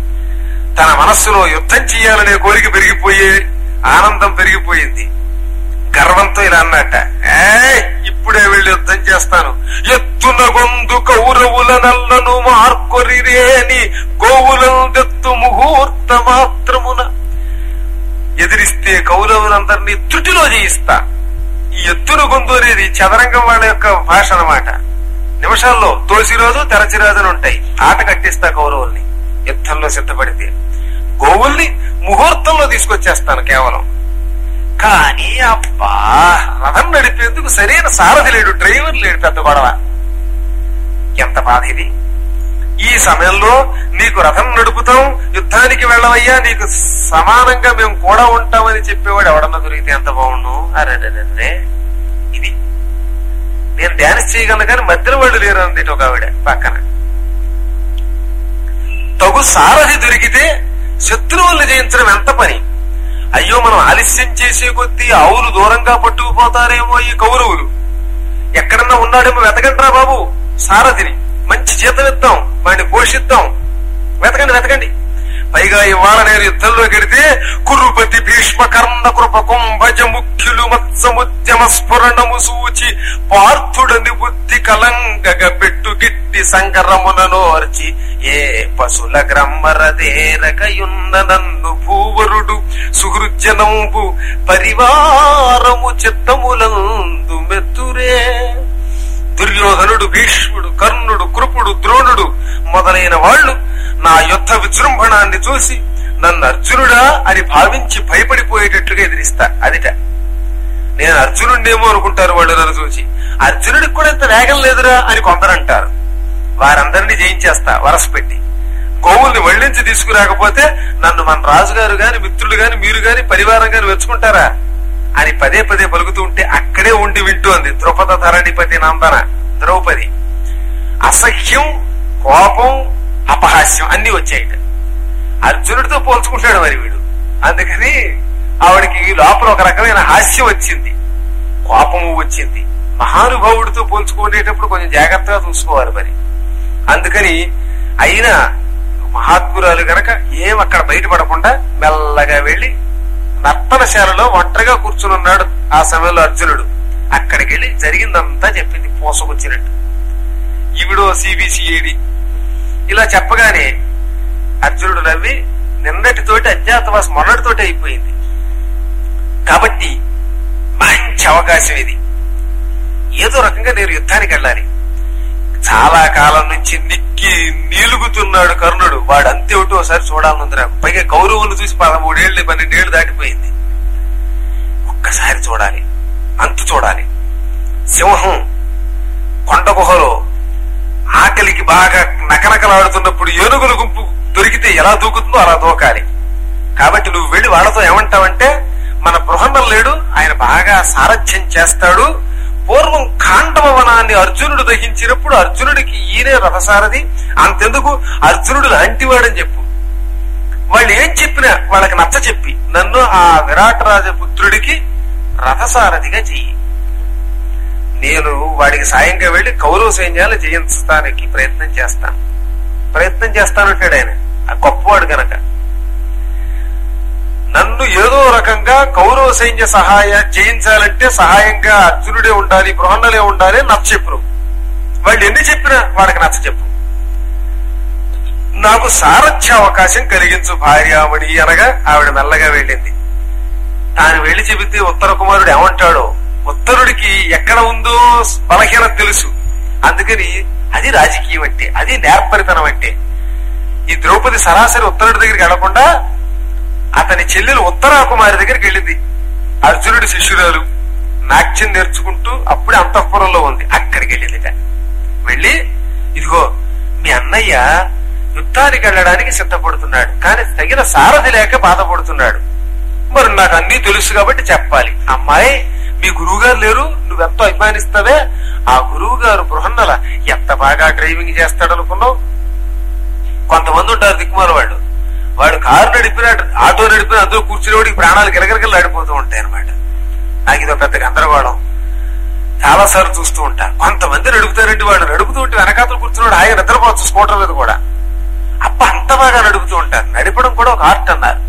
తన మనస్సులో యుద్ధం చెయ్యాలనే కోరిక పెరిగిపోయే, ఆనందం పెరిగిపోయింది. గర్వంతో ఇలా అన్నట్ట, ఇప్పుడే వెళ్ళి యుద్ధం చేస్తాను, ఎత్తున గొందు కౌరవుల నల్లను మార్కొరిరేని గోవులందెత్తు ముహూర్త మాత్రమున ఎదిరిస్తే కౌరవులందరినీ త్రుటిలో జయిస్తా. ఈ ఎత్తున గొంతు అనేది చదరంగం వాళ్ళ యొక్క భాష అన్నమాట. నిమిషాల్లో తోసిరాజు తెరచిరాజు అని ఉంటాయి, ఆట కట్టిస్తా కౌరవుల్ని యుద్ధంలో సిద్ధపడితే. గోవుల్ని ముహూర్తంలో తీసుకొచ్చేస్తాను కేవలం. కానీ అబ్బా, రథం నడిపేందుకు సరైన సారథి లేడు, డ్రైవర్ లేడు, పెద్ద గొడవ. ఎంత బాధ ఇది! ఈ సమయంలో నీకు రథం నడుపుతాం, యుద్ధానికి వెళ్ళవయ్యా, నీకు సమానంగా మేము కూడా ఉంటామని చెప్పేవాడు ఎవడన్నా దొరికితే ఎంత బాగుండు. అరే ఇది నేను డాన్స్ చేయగలను కానీ మధ్యలో వాళ్ళు లేరు అంది ఒక ఆవిడ పక్కన. తగు సారథి దొరికితే శత్రువుల్ని జయించడం ఎంత పని. అయ్యో, మనం ఆలస్యం చేసే కొద్దీ ఆవులు దూరంగా పట్టుకుపోతారేమో ఈ కౌరవులు. ఎక్కడన్నా ఉన్నాడేమో వెతకండిరా బాబు సారథిని, మంచి జీతం ఇద్దాం, వాడిని పోషిద్దాం, వెతకండి. పైగా ఇవాళ నేను యుద్ధంలో గడితే కురుపతి భీష్మ కర్ణ కృప కుంభజ ముఖ్యులు మత్సముద్యమ స్ఫురణము సూచి పార్థుడని బుద్ధి కలంగగ పెట్టు గిట్టి సంగరముననోర్చి ఏ పశుల గ్రమ్మరదేరకయున్న నన్ను భూవరుడు సుహృజనంబు పరివారము చిత్తములందు మెత్తురే. దుర్యోధనుడు, భీష్ముడు, కర్ణుడు, కృపుడు, ద్రోణుడు మొదలైన వాళ్ళు నా యుద్ధ విజృంభణాన్ని చూసి నన్ను అర్జునుడా అని భావించి భయపడిపోయేటట్లుగా ఎదిరిస్తా. అదిట నేను అర్జునుడేమో అనుకుంటారు వాళ్ళు నన్ను చూసి. అర్జునుడికి కూడా ఇంత వేగం లేదురా అని కొందరంటారు. వారందరినీ జయించేస్తా వరసపెట్టి. గోవుల్ని వళ్ళించి తీసుకురాకపోతే నన్ను మన రాజుగారు గాని, మిత్రులు గాని, మీరు గాని, పరివారం గాని వెచ్చుకుంటారా అని పదే పదే పలుకుతూ ఉంటే అక్కడే ఉండి వింటోంది ద్రుపద ధరణిపతి నందన ద్రౌపది. అసహ్యం, కోపం, అపహాస్యం అన్ని వచ్చాయిట. అర్జునుడితో పోల్చుకుంటాడు మరి వీడు. అందుకని ఆవిడకి లోపల ఒక రకమైన హాస్యం వచ్చింది, కోపము వచ్చింది. మహానుభావుడితో పోల్చుకునేటప్పుడు కొంచెం జాగ్రత్తగా చూసుకోవాలి మరి. అందుకని అయినా మహాత్మురాలు గనక ఏం అక్కడ బయటపడకుండా మెల్లగా వెళ్లి నర్తనశాలలో ఒంటరిగా కూర్చునున్నాడు. ఆ సమయంలో అర్జునుడు అక్కడికి వెళ్లి జరిగిందంతా చెప్పింది పోసకొచ్చినట్టు. ఈవిడో సిబిసిఐడి ఇలా చెప్పగానే అర్జునుడు నవ్వి, నిన్నటితోటి అజ్ఞాతవాసం మొన్నటితోటి అయిపోయింది కాబట్టి మంచి అవకాశం ఇది, ఏదో రకంగా నేను యుద్ధానికి వెళ్ళాలి. చాలా కాలం నుంచి నిక్కి నీలుగుతున్నాడు కర్ణుడు. వాడు అంతేమిటో ఒకసారి చూడాలనుంది నాకు. పైగా కౌరవులను చూసి 13 ఏళ్ళు 12 ఏళ్ళు దాటిపోయింది. ఒక్కసారి చూడాలి, అంతు చూడాలి. సింహం కొండ గుహలో ఆకలికి బాగా నకనకలాడుతున్నప్పుడు ఏనుగుల గుంపు దొరికితే ఎలా దూకుతుందో అలా దూకాలి. కాబట్టి నువ్వు వెళ్ళి వాళ్ళతో ఏమంటావంటే, మన బృహన్నలు లేడు, ఆయన బాగా సారథ్యం చేస్తాడు, పూర్వం ఖాండవ వనాన్ని అర్జునుడు దహించినప్పుడు అర్జునుడికి ఈయనే రథసారథి, అంతెందుకు అర్జునుడు లాంటివాడని చెప్పు. వాళ్ళు ఏం చెప్పినా వాళ్ళకి నచ్చ చెప్పి నన్ను ఆ విరాట్ రాజపుత్రుడికి రథసారథిగా చెయ్యి, నేను వాడికి సాయంగా వెళ్లి కౌరవ సైన్యాలు జయించడానికి ప్రయత్నం చేస్తానంటాడు ఆయన, ఆ గొప్పవాడు గనక. నన్ను ఏదో రకంగా కౌరవ సైన్య జయించాలంటే సహాయంగా అర్జునుడే ఉండాలి, బృహన్నలే ఉండాలి నచ్చ చెప్పు. వాళ్ళు ఎన్ని చెప్పినా వాళ్ళకి నచ్చ చెప్పు. నాకు సారథ్య అవకాశం కలిగించు భార్యామణి అనగా ఆవిడ మెల్లగా వెళ్ళింది. తాను వెళ్లి చెబితే ఉత్తర కుమారుడు ఏమంటాడో, ఉత్తరుడికి ఎక్కడ ఉందో బలహీనత తెలుసు. అందుకని అది రాజకీయం అంటే, అది నేర్పరితనం అంటే. ఈ ద్రౌపది సరాసరి ఉత్తరుడి దగ్గరికి వెళ్లకుండా అతని చెల్లెలు ఉత్తరా కుమారి దగ్గరికి వెళ్ళింది. అర్జునుడి శిష్యురాలు నాట్యం నేర్చుకుంటూ అప్పుడే అంతఃపురంలో ఉంది, అక్కడికి వెళ్ళిందిట. వెళ్ళి ఇదిగో మీ అన్నయ్య యుద్ధానికి వెళ్ళడానికి సిద్ధపడుతున్నాడు, కానీ తగిన సారథి లేక బాధపడుతున్నాడు. మరి నాకు అన్ని తెలుసు కాబట్టి చెప్పాలి. అమ్మాయి మీ గురువు గారు లేరు, నువ్వెంతో అభిమానిస్తావే, ఆ గురువు గారు బృహన్నల ఎంత బాగా డ్రైవింగ్ చేస్తాడనుకున్నావు. కొంతమంది ఉంటారు దిక్కుమాల వాళ్ళు, వాడు కారు నడిపినా ఆటో నడిపినా అందులో కూర్చునేవాడికి ప్రాణాలు గిరగిరగలు ఆడిపోతూ ఉంటాయి అనమాట. నాకు ఇదో పెద్ద గందరగోళం, చాలా సార్లు చూస్తూ ఉంటా. కొంతమంది నడుపుతారండి, వాడు నడుపుతూ ఉంటే వెనకాతలు కూర్చున్నాడు ఆయన నిద్రపోవచ్చు స్కూటర్ మీద కూడా. అప్ప అంత బాగా నడుపుతూ ఉంటారు. నడిపడం కూడా ఒక ఆర్ట్ అన్నారు.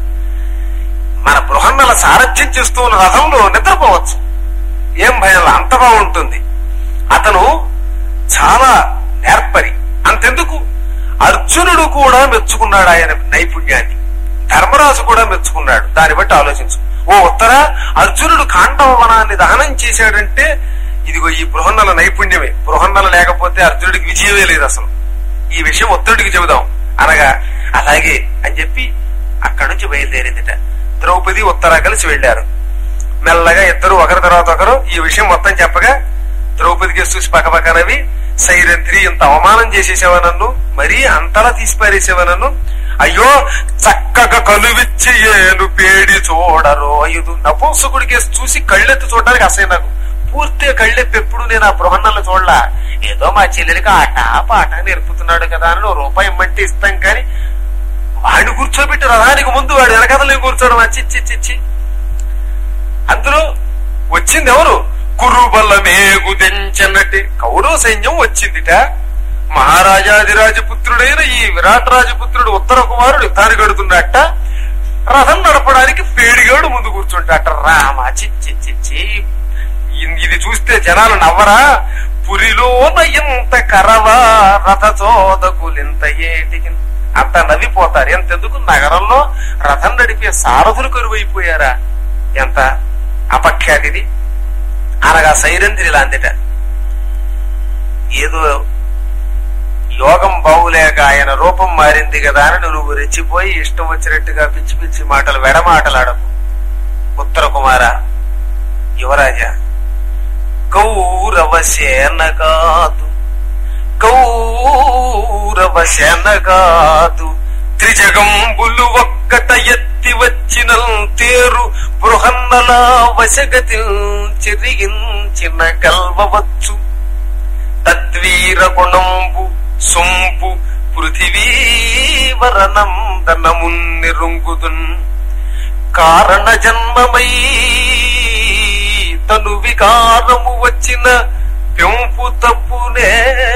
మన బృహన్నల సారథ్యం చేస్తూ ఉన్న రథంలో నిద్రపోవచ్చు, ఏం భయం, అంత బాగుంటుంది. అతను చాలా నేర్పరి. అంతెందుకు అర్జునుడు కూడా మెచ్చుకున్నాడు ఆయన నైపుణ్యాన్ని, ధర్మరాజు కూడా మెచ్చుకున్నాడు. దాన్ని బట్టి ఆలోచించు. ఓ ఉత్తర, అర్జునుడు ఖాండవ వనాన్ని దహనం చేశాడంటే ఇదిగో ఈ బృహన్నల నైపుణ్యమే. బృహన్నల లేకపోతే అర్జునుడికి విజయమే లేదు అసలు. ఈ విషయం ఉత్తరుడికి చెబుదాం అనగా అలాగే అని చెప్పి అక్కడి నుంచి బయలుదేరిందిట. ద్రౌపది ఉత్తర కలిసి వెళ్లారు. మెల్లగా ఇద్దరు ఒకరి తర్వాత ఒకరు ఈ విషయం మొత్తం చెప్పగా ద్రౌపదికి చూసి పక్కపక్కనవి, సైరంధ్రి ఇంత అవమానం చేసేసావా నన్ను, మరీ అంతలా తీసిపారేసావా నన్ను, అయ్యో చక్కగా కలువిచ్చి ఏను పేడి చూడరు అయ్యదు. నపుంసకుడికి చూసి కళ్ళెత్తి చూడడానికి అసలు నాకు పూర్తిగా కళ్ళెప్పి ఎప్పుడు నేను ఆ బృహన్నలు చూడలా. ఏదో మా చెల్లెలికి ఆట పాట నేర్పుతున్నాడు కదా అని రూపాయి ఇమ్మంటే ఇస్తాం, కానీ వాడిని కూర్చోబెట్టి రథానికి ముందు వాడు వెనకథలు కూర్చోవడం చిచ్చి. అందులో వచ్చింది ఎవరు, కురుబల్ల మేగు దించన్నట్టే కౌరవ సైన్యం వచ్చిందిట. మహారాజాదిరాజపుత్రుడైన ఈ విరాట్ రాజపుత్రుడు ఉత్తర కుమారుడు యుద్ధానికి గడుతున్నట్ట. రథం నడపడానికి పేడిగాడు ముందు కూర్చుంటాట. రామ చిచ్చి, ఇది చూస్తే జనాలు నవ్వరా, పురిలోన ఇంత కరవా రథ చోదకులింత ఏటికి అంత నవ్విపోతారు. ఎంతెందుకు నగరంలో రథం నడిపే సారథులు కరువైపోయారా, ఎంత అపఖ్యాతిది అనగా సైరంధ్రి లాందిట. ఏదో యోగం బాగులేక ఆయన రూపం మారింది కదా అని నువ్వు రెచ్చిపోయి ఇష్టం వచ్చినట్టుగా పిచ్చి పిచ్చి మాటలు వెడమాటలాడకు. ఉత్తర కుమార యువరాజా, కౌరవ సేన కాదు త్రిజగంబులు ఒక్కట ఎత్తి వచ్చిన తేరు బృహన్నల వశగతి చెరిగించిన గల్వవచ్చు. తద్వీర గుణంబు సొంపు పృథివీవరనందనమున్నిరుంగుదున్ కారణ జన్మమై తను వికారము వచ్చిన పెంపు తప్పునే.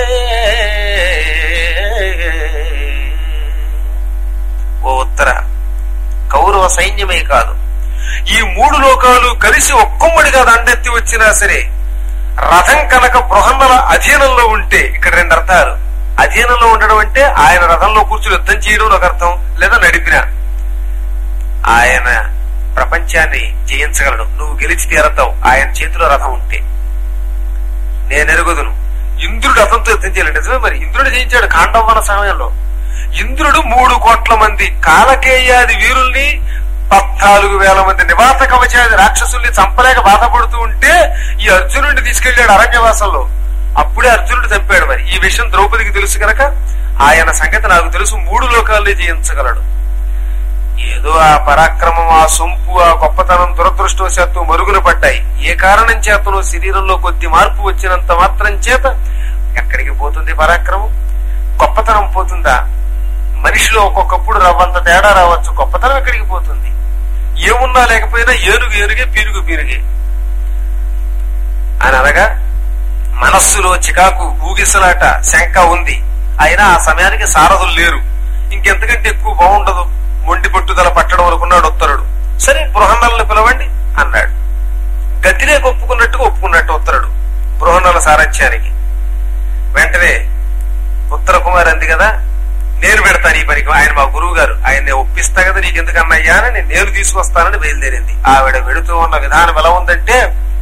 ఓ ఉత్తర, కౌరవ సైన్యమే కాదు ఈ మూడు లోకాలు కలిసి ఒక్కొమ్మడిగా దండెత్తి వచ్చినా సరే రథం కనుక బృహన్నల అధీనంలో ఉంటే, ఇక్కడ రెండు అర్థాలు. అధీనంలో ఉండడం అంటే ఆయన రథంలో కూర్చుని యుద్ధం చేయడం ఒక అర్థం, లేదా నడిపిన ఆయన ప్రపంచాన్ని జయించగలడు. నువ్వు గెలిచి తీరతావు ఆయన చేతిలో రథం ఉంటే. నేను ఎరుగుదును, ఇంద్రుడు రథంతో యుద్ధం చేయాలి. నిజమే, మరి ఇంద్రుడు జయించాడు ఖాండవన సమయంలో. ఇంద్రుడు 3 కోట్ల మంది కాలకేయాది వీరుల్ని 14,000 మంది నివాత కవచాది రాక్షసుల్ని చంపలేక బాధపడుతూ ఉంటే ఈ అర్జునుడిని తీసుకెళ్లాడు అరణ్యవాసంలో. అప్పుడే అర్జునుడు చంపాడు. మరి ఈ విషయం ద్రౌపదికి తెలుసు కనుక ఆయన సంగతి నాకు తెలుసు, 3 లోకాల్ని జయించగలడు. ఏదో ఆ పరాక్రమం, ఆ సొంపు, ఆ గొప్పతనం దురదృష్టవశాత్తు మరుగున పడ్డాయి. ఏ కారణం చేతనో శరీరంలో కొద్ది మార్పు వచ్చినంత మాత్రం చేత ఎక్కడికి పోతుంది పరాక్రమం? గొప్పతనం పోతుందా? మనిషిలో ఒక్కొక్కప్పుడు రవ్వంత తేడా రావచ్చు, గొప్పతనం ఎక్కడికి పోతుంది? ఏమున్నా లేకపోయినా ఏనుగు ఏనుగే, పీరుగు పీరుగే అని అనగా మనస్సులో చికాకు, ఊగిసలాట, శంక ఉంది. అయినా ఆ సమయానికి సారథులు లేరు. ఇంకెంతకంటే ఎక్కువ బాగుండదు. మొండి పట్టుదల పట్టడం అనుకున్నాడు ఉత్తరుడు. సరే బృహన్నలను పిలవండి అన్నాడు. గతినే ఒప్పుకున్నట్టు ఉత్తరుడు బృహన్నల సారథ్యానికి. వెంటనే ఉత్తర కుమార్ అంది కదా, నేను పెడతాను ఈ పనికి, ఆయన మా గురువు గారు, ఆయన ఒప్పిస్తా కదా, నీకెందుకన్నయ్యా అని నేను తీసుకొస్తానని బయలుదేరింది. ఆవిడ వెడుతూ ఉన్న విధానం ఎలా ఉందంటే,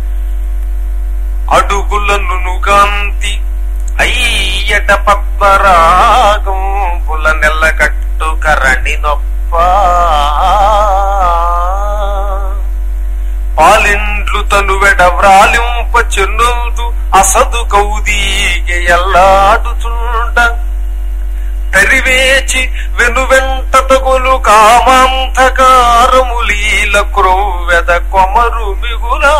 అడుగులను నుగాంతి అయ్యట పద్మరాగం పుల్ల నెల్ల కట్టు కరణి నొప్ప పాలిండ్లు తను వెడ వ్రాలింప చెన్నుల్దు అసదు కౌదీగే ఎల్లాడుచుండ తరివేచి వెనువెంట తగులు కామాంధకారములీల క్రొవ్వెద కొమరు మిగులా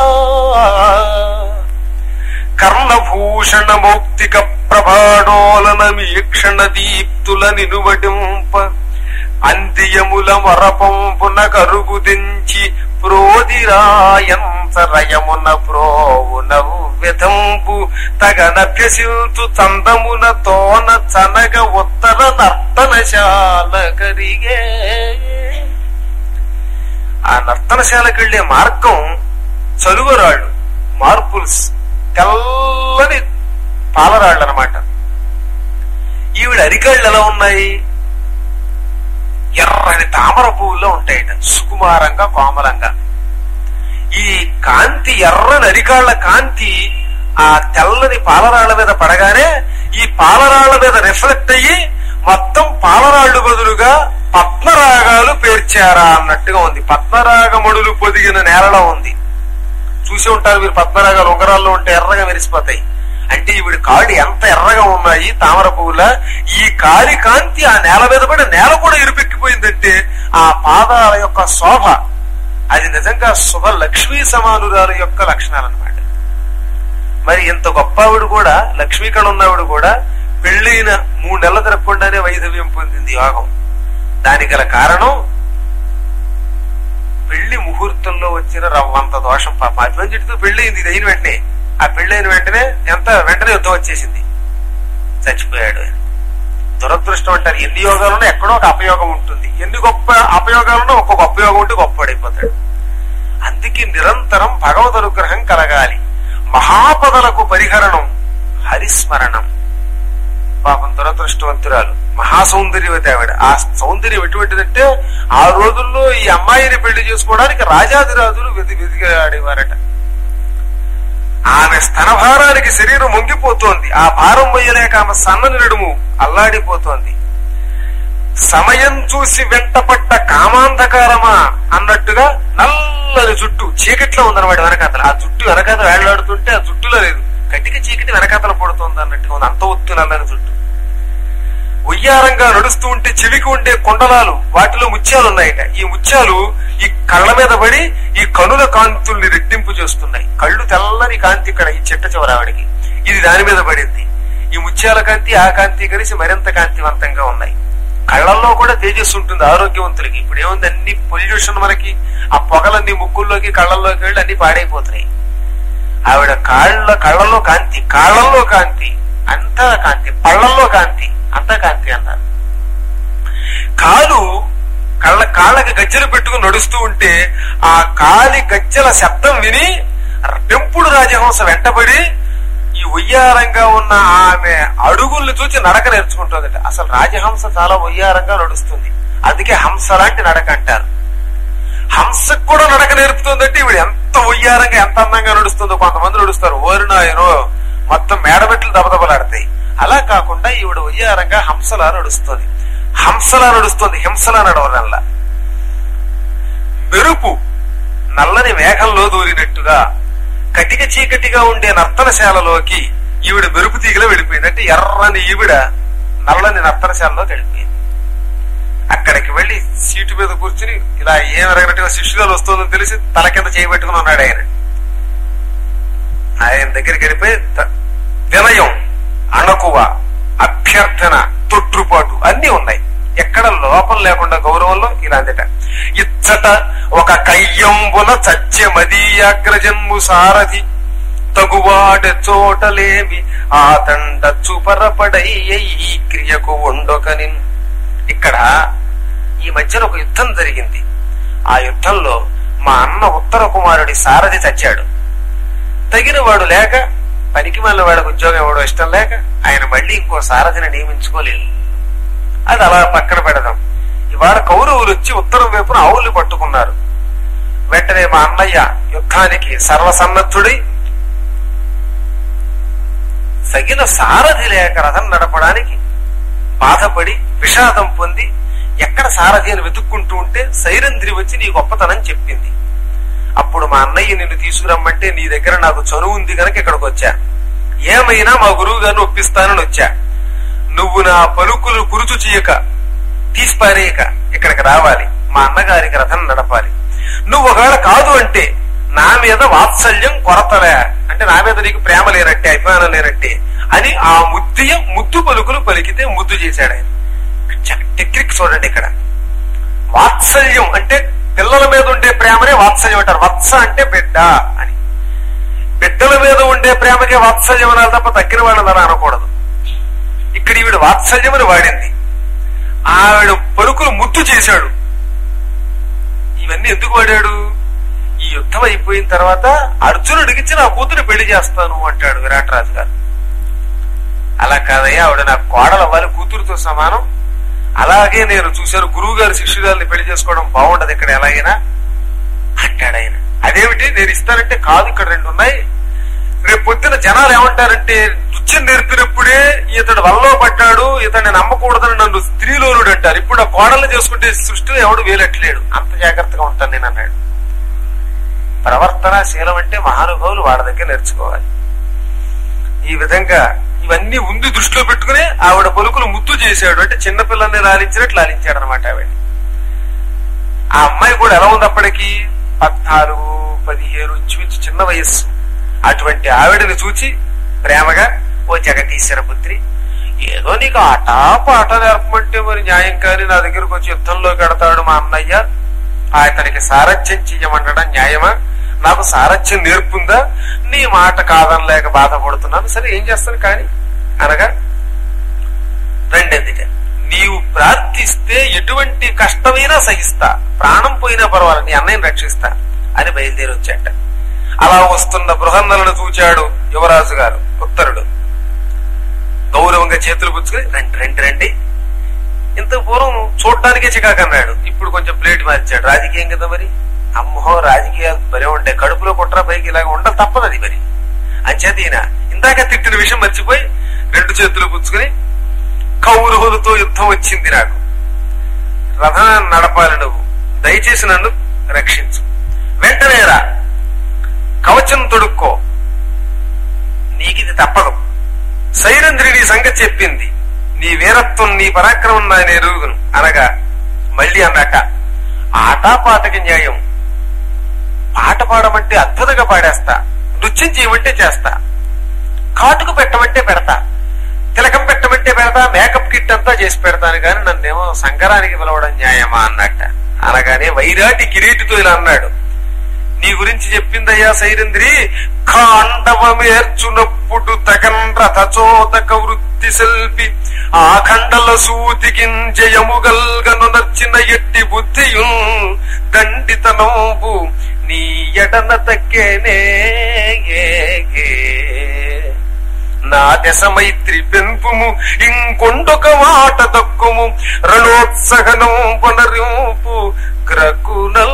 కర్ణభూషణ మౌక్తిక ప్రభాడోలన వీక్షణ దీప్తుల నినువడింప అంత్యముల మరపంపున కరుగు దించి ప్రోదిరాయంతరయమున ప్రోవున విధంపు తగనభ్యసింతు చందమున తోన చనగ ఉత్తర నర్తనశాల కరిగే. ఆ నర్తనశాలకెళ్లే మార్గం చలువరాళ్ళు, మార్పుల్స్, తెల్లని పాలరాళ్ళు అన్నమాట. ఈవిడ అరికాళ్ళు ఎలా ఉన్నాయి? ఎర్రని తామర పువ్వుల్లో ఉంటాయట, సుకుమారంగా, కోమలంగా. ఈ కాంతి, ఎర్రని అరికాళ్ల కాంతి ఆ తెల్లని పాలరాళ్ల మీద పడగానే ఈ పాలరాళ్ల మీద రిఫ్లెక్ట్ అయ్యి మొత్తం పాలరాళ్లు బదులుగా పద్మరాగాలు పేర్చారా అన్నట్టుగా ఉంది. పద్మరాగమడులు పొదిగిన నేలలో ఉంది. చూసి ఉంటారు మీరు, పద్మరాగాలు ఉంగరాల్లో ఉంటే ఎర్రగా మెరిసిపోతాయి. అంటే ఈవిడ కాళ్ళు ఎంత ఎర్రగా ఉన్నాయి తామర పువ్వుల. ఈ కాలి కాంతి ఆ నేల మీద పడి నేల కూడా ఇరుపెక్కిపోయిందంటే ఆ పాదాల యొక్క శోభ, అది నిజంగా శుభ లక్ష్మీ సమానురాలు యొక్క లక్షణాలు అన్నమాట. మరి ఇంత గొప్ప ఆవిడ కూడా, లక్ష్మీ కళ ఉన్నవాడు కూడా పెళ్లైన 3 నెలలు తిరగకుండానే వైధవ్యం పొందింది యోగం. దానికి గల కారణం పెళ్లి ముహూర్తంలో వచ్చిన రవ్వంత దోషం. పాప అభిమన్ చెట్టుతో పెళ్లి అయింది. ఇది అయిన వెంటనే, ఆ పెళ్లైన వెంటనే వెంటనే యుద్ధం వచ్చేసింది, చచ్చిపోయాడు అని. దురదృష్టం అంటారు. ఎన్ని యోగాలున్నా ఎక్కడో ఒక అపయోగం ఉంటుంది. ఎన్ని గొప్ప అపయోగాలున్నా ఒక్కొక్క అపయోగం ఉంటే గొప్పవాడైపోతాడు. అందుకే నిరంతరం భగవద్ అనుగ్రహం కలగాలి. మహాపదలకు పరిహరణం హరిస్మరణం. పాపం దురదృష్టవంతురాలు, మహాసౌందర్యవతి ఆవిడ. ఆ సౌందర్యం ఎటువంటిదంటే, ఆ రోజుల్లో ఈ అమ్మాయిని పెళ్లి చేసుకోవడానికి రాజాదిరాజులు వెతికాడేవారట. ఆమె స్తనభారానికి శరీరం మొంగిపోతోంది. ఆ భారం మొయ్యలేక ఆమె సన్నని నడుము అల్లాడిపోతోంది. సమయం చూసి వెంటపట్ట కామాంధకారమా అన్నట్టుగా నల్లని జుట్టు చీకట్లో ఉందన్నమాట వెనకాతల. ఆ జుట్టు వెనకాతల వేళ్లాడుతుంటే ఆ జుట్టులో లేదు, కటిక చీకటి వెనకాతల పడుతోంది అన్నట్టుగా ఉంది. అంత ఒత్తు నల్లని జుట్టు. ఉయ్యారంగా నడుస్తూ ఉంటే చెవికి ఉండే కొండలాలు, వాటిలో ముత్యాలున్నాయట. ఈ ముత్యాలు ఈ కళ్ళ మీద పడి ఈ కనుల కాంతుల్ని రెట్టింపు చేస్తున్నాయి. కళ్ళు తెల్లని కాంతి ఇక్కడ ఈ చెట్ట చివరావిడికి, ఇది దాని మీద పడింది. ఈ ముత్యాల కాంతి ఆ కాంతి కలిసి మరింత కాంతివంతంగా ఉన్నాయి. కళ్ళల్లో కూడా తేజస్సు ఉంటుంది ఆరోగ్యవంతులకి. ఇప్పుడు ఏముంది, అన్ని పొల్యూషన్, మనకి ఆ పొగలన్నీ ముక్కుల్లోకి కళ్ళల్లోకి వెళ్ళి అన్ని పాడైపోతున్నాయి. ఆవిడ కళ్ళల్లో కాంతి, కాళ్ళల్లో కాంతి, అంతా కాంతి, పళ్ళల్లో కాంతి, అంతా కాంతి అన్నారు. కాళ్ళకి గజ్జలు పెట్టుకుని నడుస్తూ ఉంటే ఆ కాలి గజ్జల శబ్దం విని పెంపుడు రాజహంస వెంటబడి ఈ ఉయ్యారంగా ఉన్న ఆమె అడుగుల్ని చూసి నడక నేర్చుకుంటుందట. అసలు రాజహంస చాలా ఉయ్యారంగా నడుస్తుంది, అందుకే హంస లాంటి నడక అంటారు. హంసకు కూడా నడక నేర్పుతుందంటే ఈవిడ ఎంత ఉయ్యారంగా, ఎంత అందంగా నడుస్తుందో. కొంతమంది నడుస్తారు, ఓరినాయనో మొత్తం మేడమెట్లు దబదబలాడతాయి. అలా కాకుండా ఈవిడ ఉయ్యారంగా హంసలా నడుస్తుంది. హింసలా నడవడంలా. మెరుపు నల్లని మేఘంలో దూరినట్టుగా కటిక చీకటిగా ఉండే నర్తనశాలలోకి ఈవిడ మెరుపు తీగలో వెళ్ళిపోయింది. అంటే ఎర్రని ఈవిడ నల్లని నర్తనశాలలోకి వెళ్ళిపోయింది. అక్కడికి వెళ్లి సీటు మీద కూర్చుని ఇలా ఏం అరగనట్టుగా శిష్యురాలు వస్తుందని తెలిసి తల కింద చేయబెట్టుకుని ఉన్నాడు ఆయన. ఆయన దగ్గరికి వెళ్ళిపోయి వినయం, అణకువ, అభ్యర్థన, తొట్టుపాటు అన్ని ఉన్నాయి. ఎక్కడ లోపం లేకుండా గౌరవంలో ఇలాంటిట. ఇచ్చట ఒక కయ్యంబున చచ్చెమదీయాగ్రజన్ము సారథి తగువాడ చోటలేమి ఆ తండ చూపరపడయ్య ఈ క్రియకు ఉండొకని. ఇక్కడ ఈ మధ్యన ఒక యుద్ధం జరిగింది. ఆ యుద్ధంలో మా అన్న ఉత్తర కుమారుడి సారథి చచ్చాడు. తగిన వాడు లేక, పనికి మళ్ళీ వాడికి ఉద్యోగం ఇవ్వడం ఇష్టం లేక ఆయన మళ్ళీ ఇంకో సారథిని నియమించుకోలేదు. అది అలా పక్కన పెడదాం. ఇవాళ కౌరవులు వచ్చి ఉత్తరం వైపున ఆవుల్ని పట్టుకున్నారు. వెంటనే మా అన్నయ్య యుద్ధానికి సర్వసన్నద్ధుడై తగిన సారథి లేక రథం నడపడానికి బాధపడి విషాదం పొంది ఎక్కడ సారథి అని వెతుక్కుంటూ ఉంటే సైరంధ్రి వచ్చి నీ గొప్పతనం చెప్పింది. అప్పుడు మా అన్నయ్య నిన్ను తీసుకురమ్మంటే నీ దగ్గర నాకు చనువు ఉంది కనుక ఇక్కడికి వచ్చా. ఏమైనా మా గురువు గారిని ఒప్పిస్తానని వచ్చా. నువ్వు నా పలుకులు కురుచు చేయక తీసిపారేయక ఇక్కడికి రావాలి. మా అన్నగారికి రథం నడపాలి. నువ్వు ఒకవేళ కాదు అంటే నా మీద వాత్సల్యం కొరతలే, అంటే నా మీద నీకు ప్రేమ లేనట్టే, అభిమానం లేనట్టే అని ఆ ముద్దు పలుకులు పలికితే ముద్దు చేశాడు ఆయన. టెక్నిక్ చూడండి. ఇక్కడ వాత్సల్యం అంటే పిల్లల మీద ఉండే ప్రేమనే వాత్సల్యం అంటారు. వత్స అంటే బిడ్డ అని. బిడ్డల మీద ఉండే ప్రేమకే వాత్సల్యం అనాలి తప్ప తక్కిన వాళ్ళని అలా అనకూడదు. ఇక్కడ ఈవిడ వాత్సల్యం అని వాడింది. ఆవిడ పలుకులు ముద్దు చేశాడు. ఇవన్నీ ఎందుకు వాడాడు? ఈ యుద్ధం అయిపోయిన తర్వాత అర్జునుడికిచ్చి నా కూతురు పెళ్లి చేస్తాను అంటాడు విరాటరాజు గారు. అలా కాదయ్యా, ఆవిడ నా కోడలు అవ్వాలి, కూతురుతో సమానం. అలాగే నేను చూశాను గురువు గారి శిష్యురాల్ని పెళ్లి చేసుకోవడం బాగుండదు ఇక్కడ ఎలాగైనా అంటాడు ఆయన. అదేమిటి నేను ఇస్తానంటే కాదు, ఇక్కడ రెండు ఉన్నాయి. రేపు పొద్దున జనాలు ఏమంటారంటే నృత్యం నేర్పినప్పుడే ఇతడు వల్లో పడ్డాడు, ఇతన్ని నమ్మకూడదని నన్ను స్త్రీలోనుడు అంటారు. ఇప్పుడు ఆ కోడల్ని చేసుకుంటే సృష్టిలో ఎవడు వేలట్లేడు, అంత జాగ్రత్తగా ఉంటాను నేను అన్నాడు. ప్రవర్తన శీలం అంటే మహానుభావులు వాళ్ళ దగ్గర నేర్చుకోవాలి. ఈ విధంగా ఇవన్నీ ఉంది దృష్టిలో పెట్టుకుని ఆవిడ పలుకులు ముద్దు చేశాడు. అంటే చిన్నపిల్లల్ని లాలించినట్లు లాలించాడు అనమాట ఆవిడ. ఆ అమ్మాయి కూడా ఎలా ఉంది అప్పటికి 14-15 ఇంచుమించు చిన్న వయస్సు. అటువంటి ఆవిడని చూచి ప్రేమగా, ఓ జగదీశ్వర పుత్రి, ఏదో నీకు పాట నేర్పమంటే మరి న్యాయం కానీ నా దగ్గరకు వచ్చి యుద్ధంలో కడతాడు మా అన్నయ్య, అతనికి సారథ్యం చెయ్యమంటడం న్యాయమా? నాకు సారథ్యం నేర్పుందా? నీ మాట కాదనలేక బాధపడుతున్నాను. సరే ఏం చేస్తాను కానీ అనగా, రెండెందుక నీవు ప్రార్థిస్తే ఎటువంటి కష్టమైనా సహిస్తా, ప్రాణం పోయినా పర్వాలేదు, నీ అన్నయ్యని రక్షిస్తా అని బయలుదేరి వచ్చాట. అలా వస్తున్న బృహన్నలను చూచాడు యువరాజు గారు ఉత్తరుడు. గౌరవంగా చేతులు పుచ్చుకుని రండి రండి రండి. ఇంత పూర్వం చూడటానికే చికాకన్నాడు, ఇప్పుడు కొంచెం ప్లేట్ మార్చాడు. రాజకీయం కదా మరి, అమ్మో రాజకీయాలు బరే ఉంటాయి, కడుపులో కుట్ర పైకి ఇలాగ ఉండదు తప్పదు అది మరి. అంచేత ఈయన ఇందాక తిట్టిన విషయం మర్చిపోయి 2 చేతులు పుచ్చుకుని, కౌరవులతో యుద్ధం వచ్చింది, నాకు రథాన్ని నడపాలి, నువ్వు దయచేసి నన్ను రక్షించు, వెంటనే రా, కవచం తొడుక్కో, నీకిది తప్పదు. సైరంధ్రి నీ సంగతి చెప్పింది, నీ వీరత్వం నీ పరాక్రమం నా ఎరుగును అనగా మళ్ళీ అన్నట, ఆటపాటకి న్యాయం. పాట పాడమంటే అద్భుతంగా పాడేస్తా, నృత్యం చేయమంటే చేస్తా, కాటుకు పెట్టమంటే పెడతా, తిలకం పెట్టమంటే పెడతా, మేకప్ కిట్ అంతా చేసి పెడతాను, కానీ నన్నేమో సంగరానికి పిలవడం న్యాయమా అన్నట్ట. అనగానే వైరాటి కిరీటితో ఇలా అన్నాడు, నీ గురించి చెప్పిందయ్యా సైరంధ్రి, ఖాండవమేర్చునప్పుడు తగన్ రథచోదక వృత్తి సెల్పి ఆ ఖండల సూతికింజయముగల్గను నర్చిన ఎట్టి బుద్ధియు దండితనంబు నీ ఎడన తక్కేనే. నా దశ మైత్రి పెంపుము ఇంకొండొక మాట తక్కుము రణోత్సహనం పునరింపు క్రకునల్.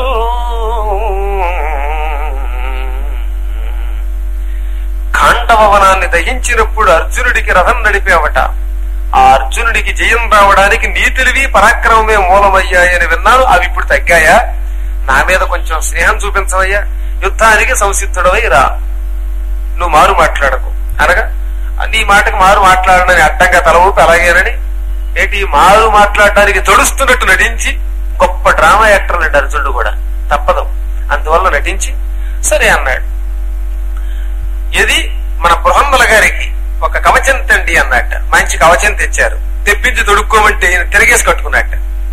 ఖాండవనాన్ని దహించినప్పుడు అర్జునుడికి రథం నడిపేవట. ఆ అర్జునుడికి జయం రావడానికి నీ తెలివి పరాక్రమమే మూలమయ్యాయని విన్నాను. అవి ఇప్పుడు తగ్గాయా? నా మీద కొంచెం స్నేహం చూపించవయ్యా, యుద్ధానికి సంసిద్ధుడవై రా, నువ్వు మారు మాట్లాడకు అనగా, నీ మాటకు మారు మాట్లాడనని అడ్డంగా తల ఊపి అలాగేనని ఏంటి మారు మాట్లాడడానికి తొడుస్తున్నట్టు నటించి గొప్ప డ్రామా యాక్టర్ అండి అర్జునుడు కూడా, తప్పదు. అందువల్ల నటించి సరే అన్నాడు. ఇది మన బృహన్నల గారికి ఒక కవచం తండి అన్నట్ట. మంచి కవచం తెచ్చారు, తెప్పించి తొడుక్కోమంటే ఈయన తిరగేసి కట్టుకున్నట్ట.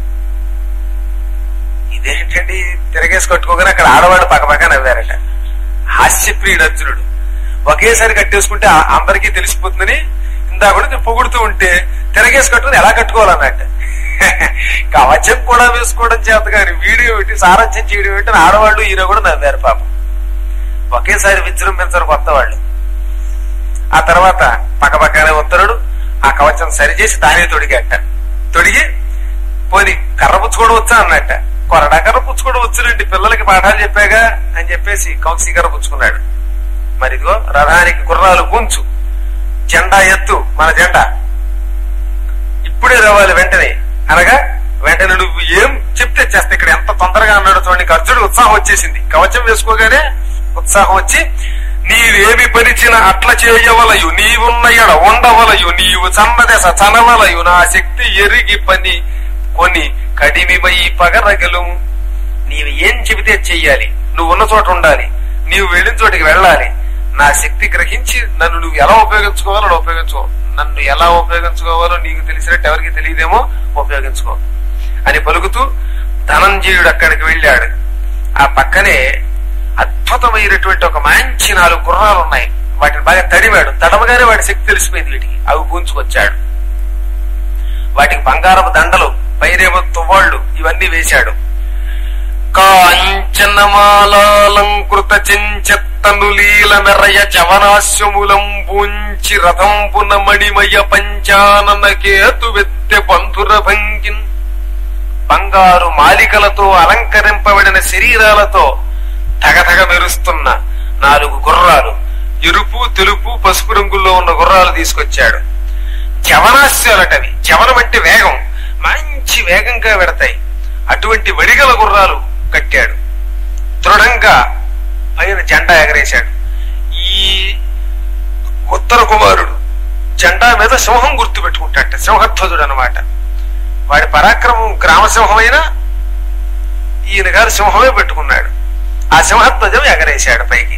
ఇదేంటండి తిరగేసి కట్టుకోగానే అక్కడ ఆడవాళ్ళు పక్కపక్క నవ్వారట. హాస్యప్రియుడు అర్జునుడు. ఒకేసారి కట్టేసుకుంటే అందరికీ తెలిసిపోతుందని ఇందా కూడా పొగుడుతూ ఉంటే తిరగేసి కట్టుకుని ఎలా కట్టుకోవాలన్నట్టు. కవచం కూడా వేసుకోవడం చేత కానీ వీడియో పెట్టి సారథ్యం చేయడం ఏంటని ఆడవాళ్ళు ఈయన కూడా నవ్వారు పాపం. ఒకేసారి విజృంభించరు కొత్త వాళ్ళు. ఆ తర్వాత పక్కపక్కనే ఉత్తరుడు ఆ కవచం సరిచేసి తానే తొడిగట్ట. తొడిగి పోని కర్ర పుచ్చుకోవడం వచ్చా అన్నట్ట. కొరడా కర్ర పుచ్చుకోవడం వచ్చునండి, పిల్లలకి పాఠాలు చెప్పాగా అని చెప్పేసి కౌన్సీ కర్ర పుచ్చుకున్నాడు. మరి ఇదిగో రథానికి గుర్రాలు గుంచు, జెండా ఎత్తు, మన జెండా ఇప్పుడే రావాలి వెంటనే అనగా వెంటనే నువ్వు ఏం చెప్తే చేస్తా. ఇక్కడ ఎంత తొందరగా అన్నాడు చూడండి. అర్జునుడు ఉత్సాహం వచ్చేసింది. కవచం వేసుకోగానే ఉత్సాహం వచ్చి నీవేమి పరిచిన అట్ల చేయవలయు, నీవున్న ఎడ ఉండవలయు, నీవు చన్నదశ చనవలయు, నా శక్తి ఎరిగి పని కొని కడిమిమై పగరగలు. నీవు ఏం చెబితే చెయ్యాలి, నువ్వు ఉన్న చోట ఉండాలి, నీవు వెళ్ళిన చోటికి వెళ్ళాలి. నా శక్తి గ్రహించి నన్ను నువ్వు ఎలా ఉపయోగించుకోవాలో అలా ఉపయోగించుకో. నన్ను ఎలా ఉపయోగించుకోవాలో నీకు తెలిసినట్టు ఎవరికి తెలియదేమో ఉపయోగించుకో అని పలుకుతూ ధనంజయుడు అక్కడికి వెళ్ళాడు. ఆ పక్కనే అద్భుతమైనటువంటి ఒక మంచి 4 గుర్రాలు ఉన్నాయి. వాటిని బాగా తడివాడు. తడమగానే వాడి శక్తి తెలిసిపోయింది వీటికి. అవి పూంచుకొచ్చాడు. వాటికి బంగారపు దండలు, పైరేమో తువ్వాళ్లు ఇవన్నీ వేశాడు. కాంచనమాలంకృత చించెత్తను లీల మెరయ చవనాశ్వములం పూంచి రథంపున మణిమయ పంచానన కేతు వెత్తె బంధుర భంగిన్. బంగారు మాలికలతో అలంకరింపబడిన శరీరాలతో తగతగ మెరుస్తున్న 4 గుర్రాలు, ఎరుపు, తెలుపు, పసుపు రంగుల్లో ఉన్న గుర్రాలు తీసుకొచ్చాడు. చవనాశ్వాలటవి. చవనం అంటే వేగం, మంచి వేగంగా వెడతాయి. అటువంటి వడిగల గుర్రాలు కట్టాడు. దృఢంగా పైన జెండా ఎగరేశాడు. ఈ ఉత్తర కుమారుడు జెండా మీద సింహం గుర్తు పెట్టుకుంటాట. సింహధ్వజుడు అనమాట. వాడి పరాక్రమం గ్రామసింహమైనా ఈయన గారు సింహమే పెట్టుకున్నాడు. ఆ సింహధ్వజం ఎగరేశాడు పైకి.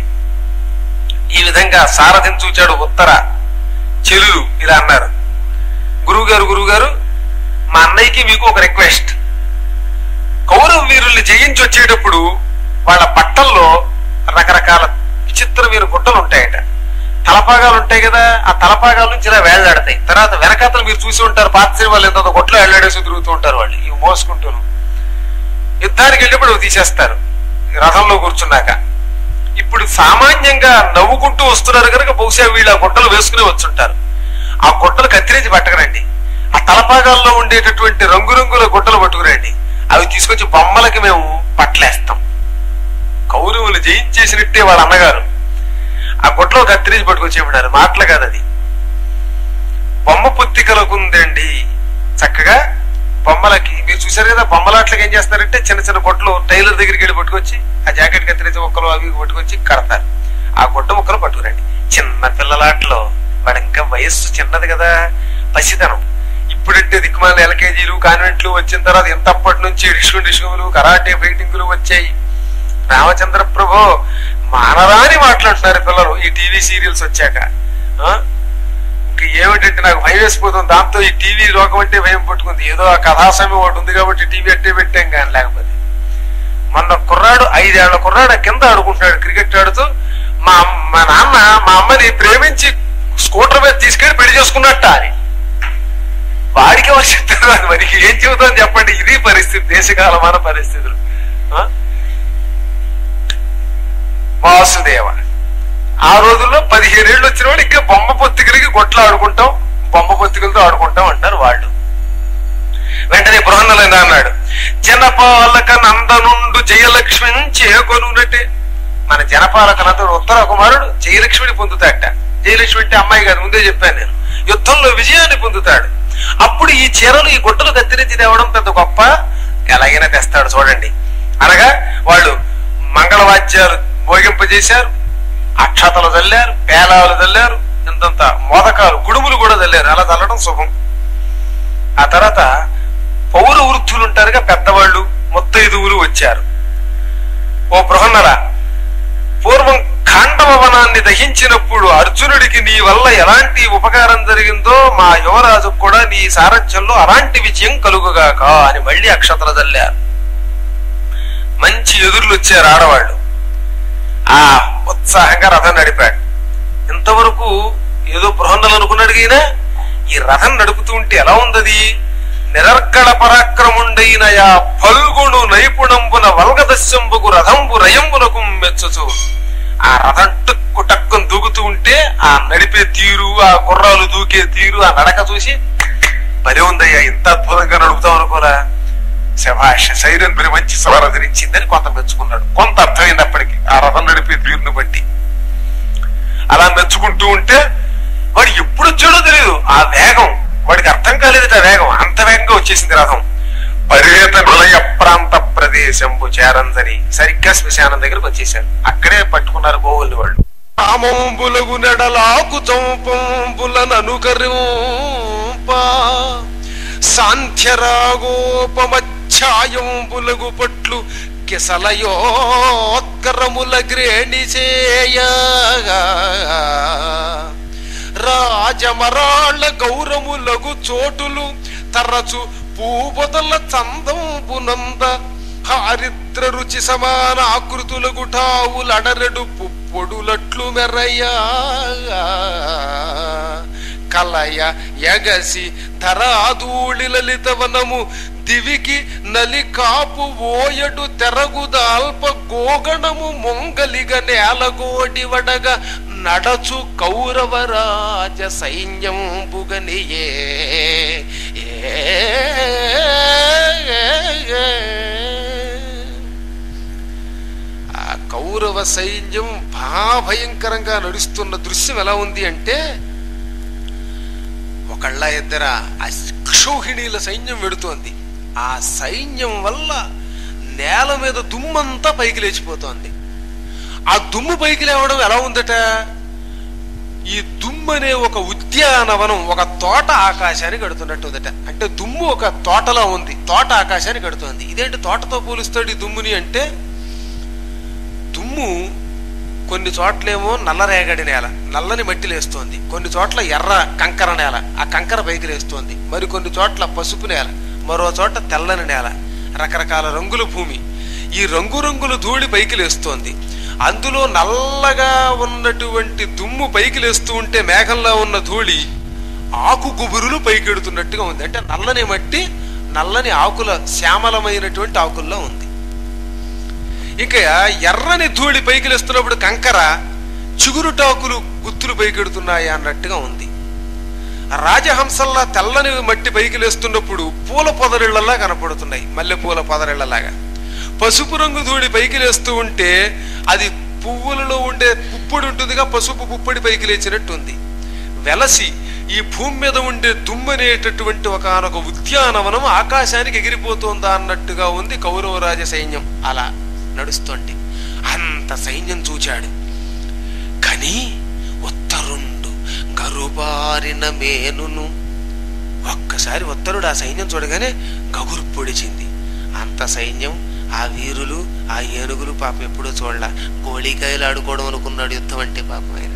ఈ విధంగా సారథిని చూచాడు ఉత్తర చెలులు. ఇలా అన్నారు, గురువుగారు మా అన్నయ్యకి మీకు ఒక రిక్వెస్ట్. కౌరవ వీరుల్ని జయించి వచ్చేటప్పుడు వాళ్ళ పట్టల్లో రకరకాల విచిత్రమైన గుట్టలు ఉంటాయట. తలపాగాలు ఉంటాయి కదా, ఆ తలపాగాల నుంచి ఇలా వేళ్లాడతాయి. తర్వాత వెనకాతలు మీరు చూసి ఉంటారు, పాత సినిమాలు ఎంతో గుట్టలో వేళ్లాడేసి తిరుగుతూ ఉంటారు వాళ్ళు. ఇవి మోసుకుంటూను యుద్ధానికి వెళ్ళినప్పుడు తీసేస్తారు రథంలో కూర్చున్నాక. ఇప్పుడు సామాన్యంగా నవ్వుకుంటూ వస్తున్నారు కనుక బహుశా వీళ్ళు ఆ గుట్టలు వేసుకుని వచ్చుంటారు. ఆ గుట్టలు కత్తిరించి పట్టకరండి. ఆ తలపాగాల్లో ఉండేటటువంటి రంగురంగుల గుట్టలు పట్టుకురండి. అవి తీసుకొచ్చి బొమ్మలకి మేము పట్లేస్తాం. కౌరవులు జయించేసినట్టే వాళ్ళ అన్నగారు ఆ గుట్టలో కత్తిరించి పట్టుకొచ్చేయమన్నారు. మాటలు కాదు అది. బొమ్మ పుత్తికలకుందండి. చక్కగా బొమ్మలకి మీరు చూసారు కదా, బొమ్మలాట్లకి ఏం చేస్తారంటే చిన్న చిన్న గుట్టలు టైలర్ దగ్గరికి వెళ్ళి పట్టుకొచ్చి ఆ జాకెట్ కత్తిరించి ముక్కలు అవి పట్టుకొచ్చి కడతారు. ఆ గుట్ట ముక్కలు పట్టుకురండి. చిన్న పిల్లలాట్లో వాడు ఇంకా వయస్సు చిన్నది కదా, పసితనం. ఇప్పుడంటే దిక్కుమాల ఎల్కేజీలు కాన్వెంట్లు వచ్చిన తర్వాత ఎంతప్పటి నుంచి డిష్కులు కరాటే ఫైటింగులు వచ్చాయి. రామచంద్ర ప్రభు మానరాని మాట్లాడుతున్నారు పిల్లలు ఈ టీవీ సీరియల్స్ వచ్చాక. ఇంక ఏమిటంటే నాకు భయం వేసిపోతుంది. దాంతో ఈ టీవీ లోకం అంటే భయం పట్టుకుంది. ఏదో ఆ కథాసమయం ఒకటి ఉంది కాబట్టి టీవీ అట్టే పెట్టాం కానీ లేకపోతే. మొన్న కుర్రాడు 5 ఏళ్ల కుర్రాడు కింద ఆడుకుంటున్నాడు క్రికెట్ ఆడుతూ. మా నాన్న మా అమ్మని ప్రేమించి స్కూటర్ మీద తీసుకెళ్లి పెళ్లి చేసుకున్నట్ట అని. వాడికి ఎవరు చెప్తారు? అది మనకి ఏం చెబుతాం చెప్పండి. ఇది పరిస్థితి, దేశకాలమాన పరిస్థితులు. వాసుదేవ ఆ రోజుల్లో 15 ఏళ్ళు వచ్చిన వాడు ఇంకా బొమ్మ పొత్తికలకి గొట్లు ఆడుకుంటాం, బొమ్మ పొత్తికలతో ఆడుకుంటాం అంటారు వాళ్ళు. వెంటనే బృహన్నలైన అన్నాడు, జనపాలక నందనుండు జయలక్ష్మి చేకొనునటే. మన జనపాలక నందుడు ఉత్తర కుమారుడు జయలక్ష్మిని పొందుతాడట. జయలక్ష్మి అంటే అమ్మాయి కాదు, ముందే చెప్పాను నేను. యుద్ధంలో విజయాన్ని పొందుతాడు. అప్పుడు ఈ చీరలు ఈ గుట్టలు కత్తిరించి తేవడం పెద్ద గొప్ప, ఎలాగైనా తెస్తాడు చూడండి అనగా వాళ్ళు మంగళవాద్యాలు మోగింపజేశారు, అక్షతలు చల్లారు, పేలాలు చల్లారు, ఇంతంత మోదకాలు కుడుములు కూడా చల్లారు. అలా చల్లడం శుభం. ఆ తర్వాత పౌర వృద్ధులు ఉంటారుగా, పెద్దవాళ్ళు, ముత్తైదువులు వచ్చారు. ఓ బృహన్నల, పూర్వం ఖాండవ వనాన్ని దహించినప్పుడు అర్జునుడికి నీ వల్ల ఎలాంటి ఉపకారం జరిగిందో మా యువరాజు కూడా నీ సారథ్యంలో అలాంటి విజయం కలుగుగాక అని మళ్ళీ అక్షతలు చల్లారు. మంచి ఎదురులు వచ్చారు ఆడవాళ్ళు. ఆ ఉత్సాహంగా రథం నడిపాడు. ఇంతవరకు ఏదో బృహన్నలు అనుకున్నాడు ఈయన. ఈ రథం నడుపుతూ ఉంటే ఎలా ఉందది? నిరర్గళ పరాక్రముండైన యా ఫల్గుణు నైపుణంబున వల్గదస్యంబుకు రథంబు రయంబునకు మెచ్చచు. ఆ రథం టక్కు టక్కును దూకుతూ ఉంటే ఆ నడిపే తీరు, ఆ గుర్రాలు దూకే తీరు, ఆ నడక చూసి మరే ఉందయ్యా, ఇంత అద్భుతంగా నడుపుతాం అనుకోరా, శభాష, సైరన్ మరి మంచి సవరధరించిందని కొంత మెచ్చుకున్నాడు. కొంత అర్థమైనప్పటికీ ఆ రథం నడిపే తీరును బట్టి అలా మెచ్చుకుంటూ ఉంటే వాడు ఎప్పుడు వచ్చాడో తెలియదు. ఆ వేగం వాడికి అర్థం కాలేదట. వేగం అంత వేగంగా వచ్చేసింది రథం. పర్యట నిలయ ప్రాంత ప్రదేశంపు చేరందని సరిగ్గా శ్మశానం దగ్గరకు వచ్చేసారు. అక్కడే పట్టుకున్నారు గోవుల్ని వాళ్ళు. రామంబులగు నెడలాకు చంపంబులననుకరింప సాంఖ్యరాగోపమఛాయంబులగు పట్లు కిసలయోత్కరముల గ్రేణి చేయగా రాజమరాళ్ళ గౌరములగు చోటులు తరచు పూబొదల చందంబునంద హారిద్ర రుచి సమాన ఆకృతులకు ఠావులడరెడు పుప్పొడులట్లు మెరయ్యా కలయ ఎగసి ధరాధూళి లలితవనము దివికి నలి కాపు ఓయడు తెరగుదాల్ప గోగణము మొంగలిగ నేలగోడి వడగ నడచు కౌరవరాజ సైన్యం బుగనియే. ఆ కౌరవ సైన్యం మహాభయంకరంగా నడుస్తున్న దృశ్యం ఎలా ఉంది అంటే, ఒకళ్ళ ఇద్దర అక్షౌహిణీల సైన్యం వెడుతోంది. ఆ సైన్యం వల్ల నేల మీద దుమ్మంతా పైకి లేచిపోతోంది. ఆ దుమ్ము పైకి లేవడం ఎలా ఉందట, ఈ దుమ్ము అనే ఒక ఉద్యానవనం, ఒక తోట ఆకాశానికి కడుతున్నట్టు ఉందట. అంటే దుమ్ము ఒక తోటలా ఉంది, తోట ఆకాశానికి కడుతోంది. ఇదేంటి తోటతో పోలుస్తాడు ఈ దుమ్ముని అంటే, దుమ్ము కొన్ని చోట్లేమో నల్లరేగడి నేల, నల్లని మట్టి లేస్తోంది. కొన్ని చోట్ల ఎర్ర కంకర నేల, ఆ కంకర పైకి లేస్తోంది. మరి కొన్ని చోట్ల పసుపు నేల, మరో చోట తెల్లని నేల, రకరకాల రంగుల భూమి. ఈ రంగురంగుల ధూళి పైకి లేస్తోంది. అందులో నల్లగా ఉన్నటువంటి దుమ్ము పైకి లేస్తూ ఉంటే మేఘంలో ఉన్న ధూళి ఆకు గుబురులు పైకెడుతున్నట్టుగా ఉంది. అంటే నల్లని మట్టి నల్లని ఆకుల, శ్యామలమైనటువంటి ఆకుల్లో ఉంది. ఇక ఎర్రని ధూళి పైకి లేస్తున్నప్పుడు కంకర చిగురుటాకులు గుత్తులు పైకెడుతున్నాయి అన్నట్టుగా ఉంది. రాజహంసల్లా తెల్లని మట్టి పైకి లేస్తున్నప్పుడు పూల పొదరిళ్లలా కనపడుతున్నాయి, మల్లెపూల పొదరిళ్లలాగా. పసుపు ధూళి పైకి లేస్తూ ఉంటే అది పువ్వులలో ఉండే పుప్పొడి ఉంటుందిగా, పసుపు పుప్పొడి పైకి లేచినట్టుంది. వెలసి ఈ భూమి మీద ఉండే దుమ్మనేటటువంటి ఒకనొక ఉద్యానవనం ఆకాశానికి ఎగిరిపోతుందా అన్నట్టుగా ఉంది కౌరవరాజ సైన్యం అలా నడుస్తోంది. అంత సైన్యం చూచాడు. కానీ ఉత్తరుండు గరుబారిన మేనును, ఒక్కసారి ఉత్తరుడు ఆ సైన్యం చూడగానే గగురు పొడిచింది. అంత సైన్యం, ఆ వీరులు, ఆ ఏనుగులు పాపం ఎప్పుడూ చూడలా. గోళీకాయలు ఆడుకోవడం అనుకున్నాడు యుద్ధం అంటే. పాపం ఆయన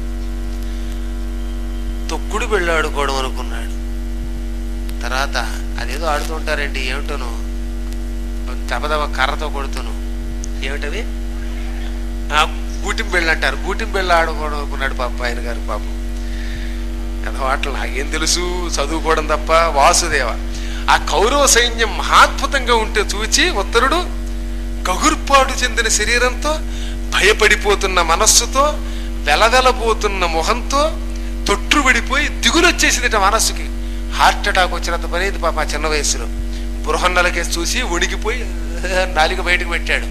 తొక్కుడు బిళ్ళ ఆడుకోవడం అనుకున్నాడు. తర్వాత అదేదో ఆడుతూ ఉంటారండి, ఏమిటోను దబదబ కర్రతో కొడుతును, ఏమిటవి గూటిం బిళ్ళ అంటారు, గూటిం బిళ్ళ ఆడుకోవడం అనుకున్నాడు పాపం ఆయన గారు. పాపం అట్లా నాకేం తెలుసు, చదువుకోవడం తప్ప. వాసుదేవ, ఆ కౌరవ సైన్యం మహాద్భుతంగా ఉంటే చూచి ఉత్తరుడు గగుర్పాటు చెందిన శరీరంతో, భయపడిపోతున్న మనస్సుతో, వెలవెలబోతున్న మొహంతో తొట్టుబడిపోయి దిగులొచ్చేసిందిట మనస్సుకి. హార్ట్ అటాక్ వచ్చినంత పనేది పాప ఆ చిన్న వయసులో. బృహన్నలకేసి చూసి వణికిపోయి నాలిక బయటకు పెట్టాడు.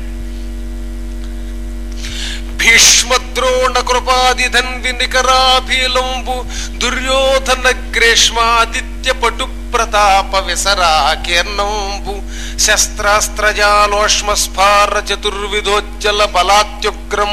భీష్మద్రోణ కృపాది ధన్వి నికరాభీలంబు దుర్యోధన గ్రేష్మాదిత్య పటు ప్రతాప విసరా కీర్ణంబు శస్త్రాస్త్రజాలోష్మస్ఫార చతుర్విధోజ్జల బలాత్యుగ్రం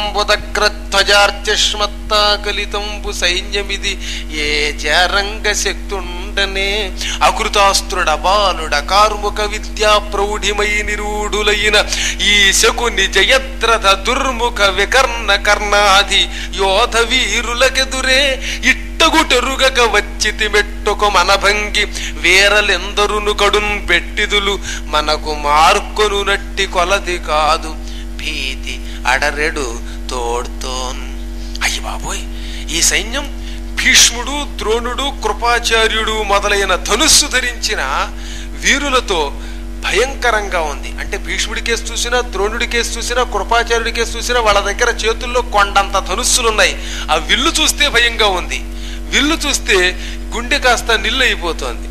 బుధగ్రధ్వజార్చష్మత్తాకలితంబు సైన్యమిది ఏ చారంగ శక్తుండనే అకృతాస్త్రుడ బాలుడ కార్ముక విద్యా ప్రౌఢిమై నిరూఢులైన ఈ శకుని జయద్రథ దుర్ముఖ వికర్ణ కర్ణాది యోధ వీరులకెదురే ఇట్టగుటెరుగక వచ్చితి మెట్టుక మనభంగి వేరలెందరును కడున్ పెట్టిదులు మనకు మార్కొను నట్టి కొలది కాదు భీతి అడరెడు తోడ్తోన్. అయ్య బాబోయ్, ఈ సైన్యం భీష్ముడు, ద్రోణుడు, కృపాచార్యుడు మొదలైన ధనుస్సు ధరించిన వీరులతో భయంకరంగా ఉంది. అంటే భీష్ముడి కేసు చూసినా, ద్రోణుడి కేసు చూసినా, కృపాచార్యుడి కేసు చూసినా వాళ్ళ దగ్గర చేతుల్లో కొండంత ధనుస్సులున్నాయి. ఆ విల్లు చూస్తే భయంగా ఉంది. విల్లు చూస్తే గుండె కాస్త నిల్లు అయిపోతోంది.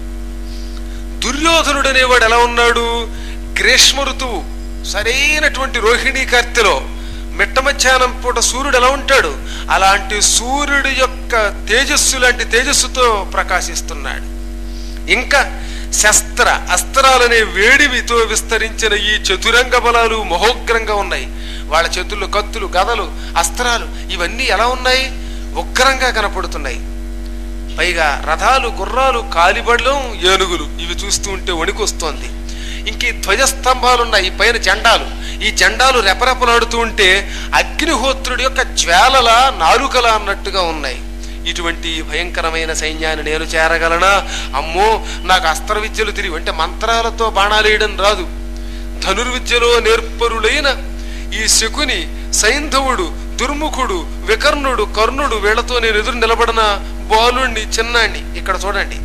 దుర్యోధనుడు అనేవాడు ఎలా ఉన్నాడు? గ్రీష్మ ఋతువు సరైనటువంటి రోహిణీ కార్తెలో మిట్ట మధ్యాహ్నం పూట సూర్యుడు ఎలా ఉంటాడు, అలాంటి సూర్యుడి యొక్క తేజస్సు లాంటి తేజస్సుతో ప్రకాశిస్తున్నాడు. ఇంకా శస్త్ర అస్త్రాలనే వేడివితో విస్తరించిన ఈ చతురంగ బలాలు మహోగ్రంగా ఉన్నాయి. వాళ్ళ చేతుల్లో కత్తులు, గదలు, అస్త్రాలు ఇవన్నీ ఎలా ఉన్నాయి? ఉగ్రంగా కనపడుతున్నాయి. పైగా రథాలు, గుర్రాలు, కాలిబడ్లం, ఏనుగులు ఇవి చూస్తూ ఉంటే వణికొస్తోంది. ఇంక ఈ ధ్వజస్తంభాలున్నాయి, పైన జెండాలు. ఈ జెండాలు రెపరెపలాడుతూ ఉంటే అగ్నిహోత్రుడి యొక్క జ్వాలల నాలుకల అన్నట్టుగా ఉన్నాయి. ఇటువంటి భయంకరమైన సైన్యాన్ని నేను చేరగలనా? అమ్మో, నాకు అస్త్ర విద్యలు తిరిగి అంటే మంత్రాలతో బాణాలేయడం రాదు. ధనుర్విద్యలో నేర్పరులైన ఈ శకుని, సైంధవుడు, దుర్ముఖుడు, వికర్ణుడు, కర్ణుడు వీళ్లతో నేను ఎదురు నిలబడిన బాలుణ్ణి, చిన్నాణ్ణి. ఇక్కడ చూడండి,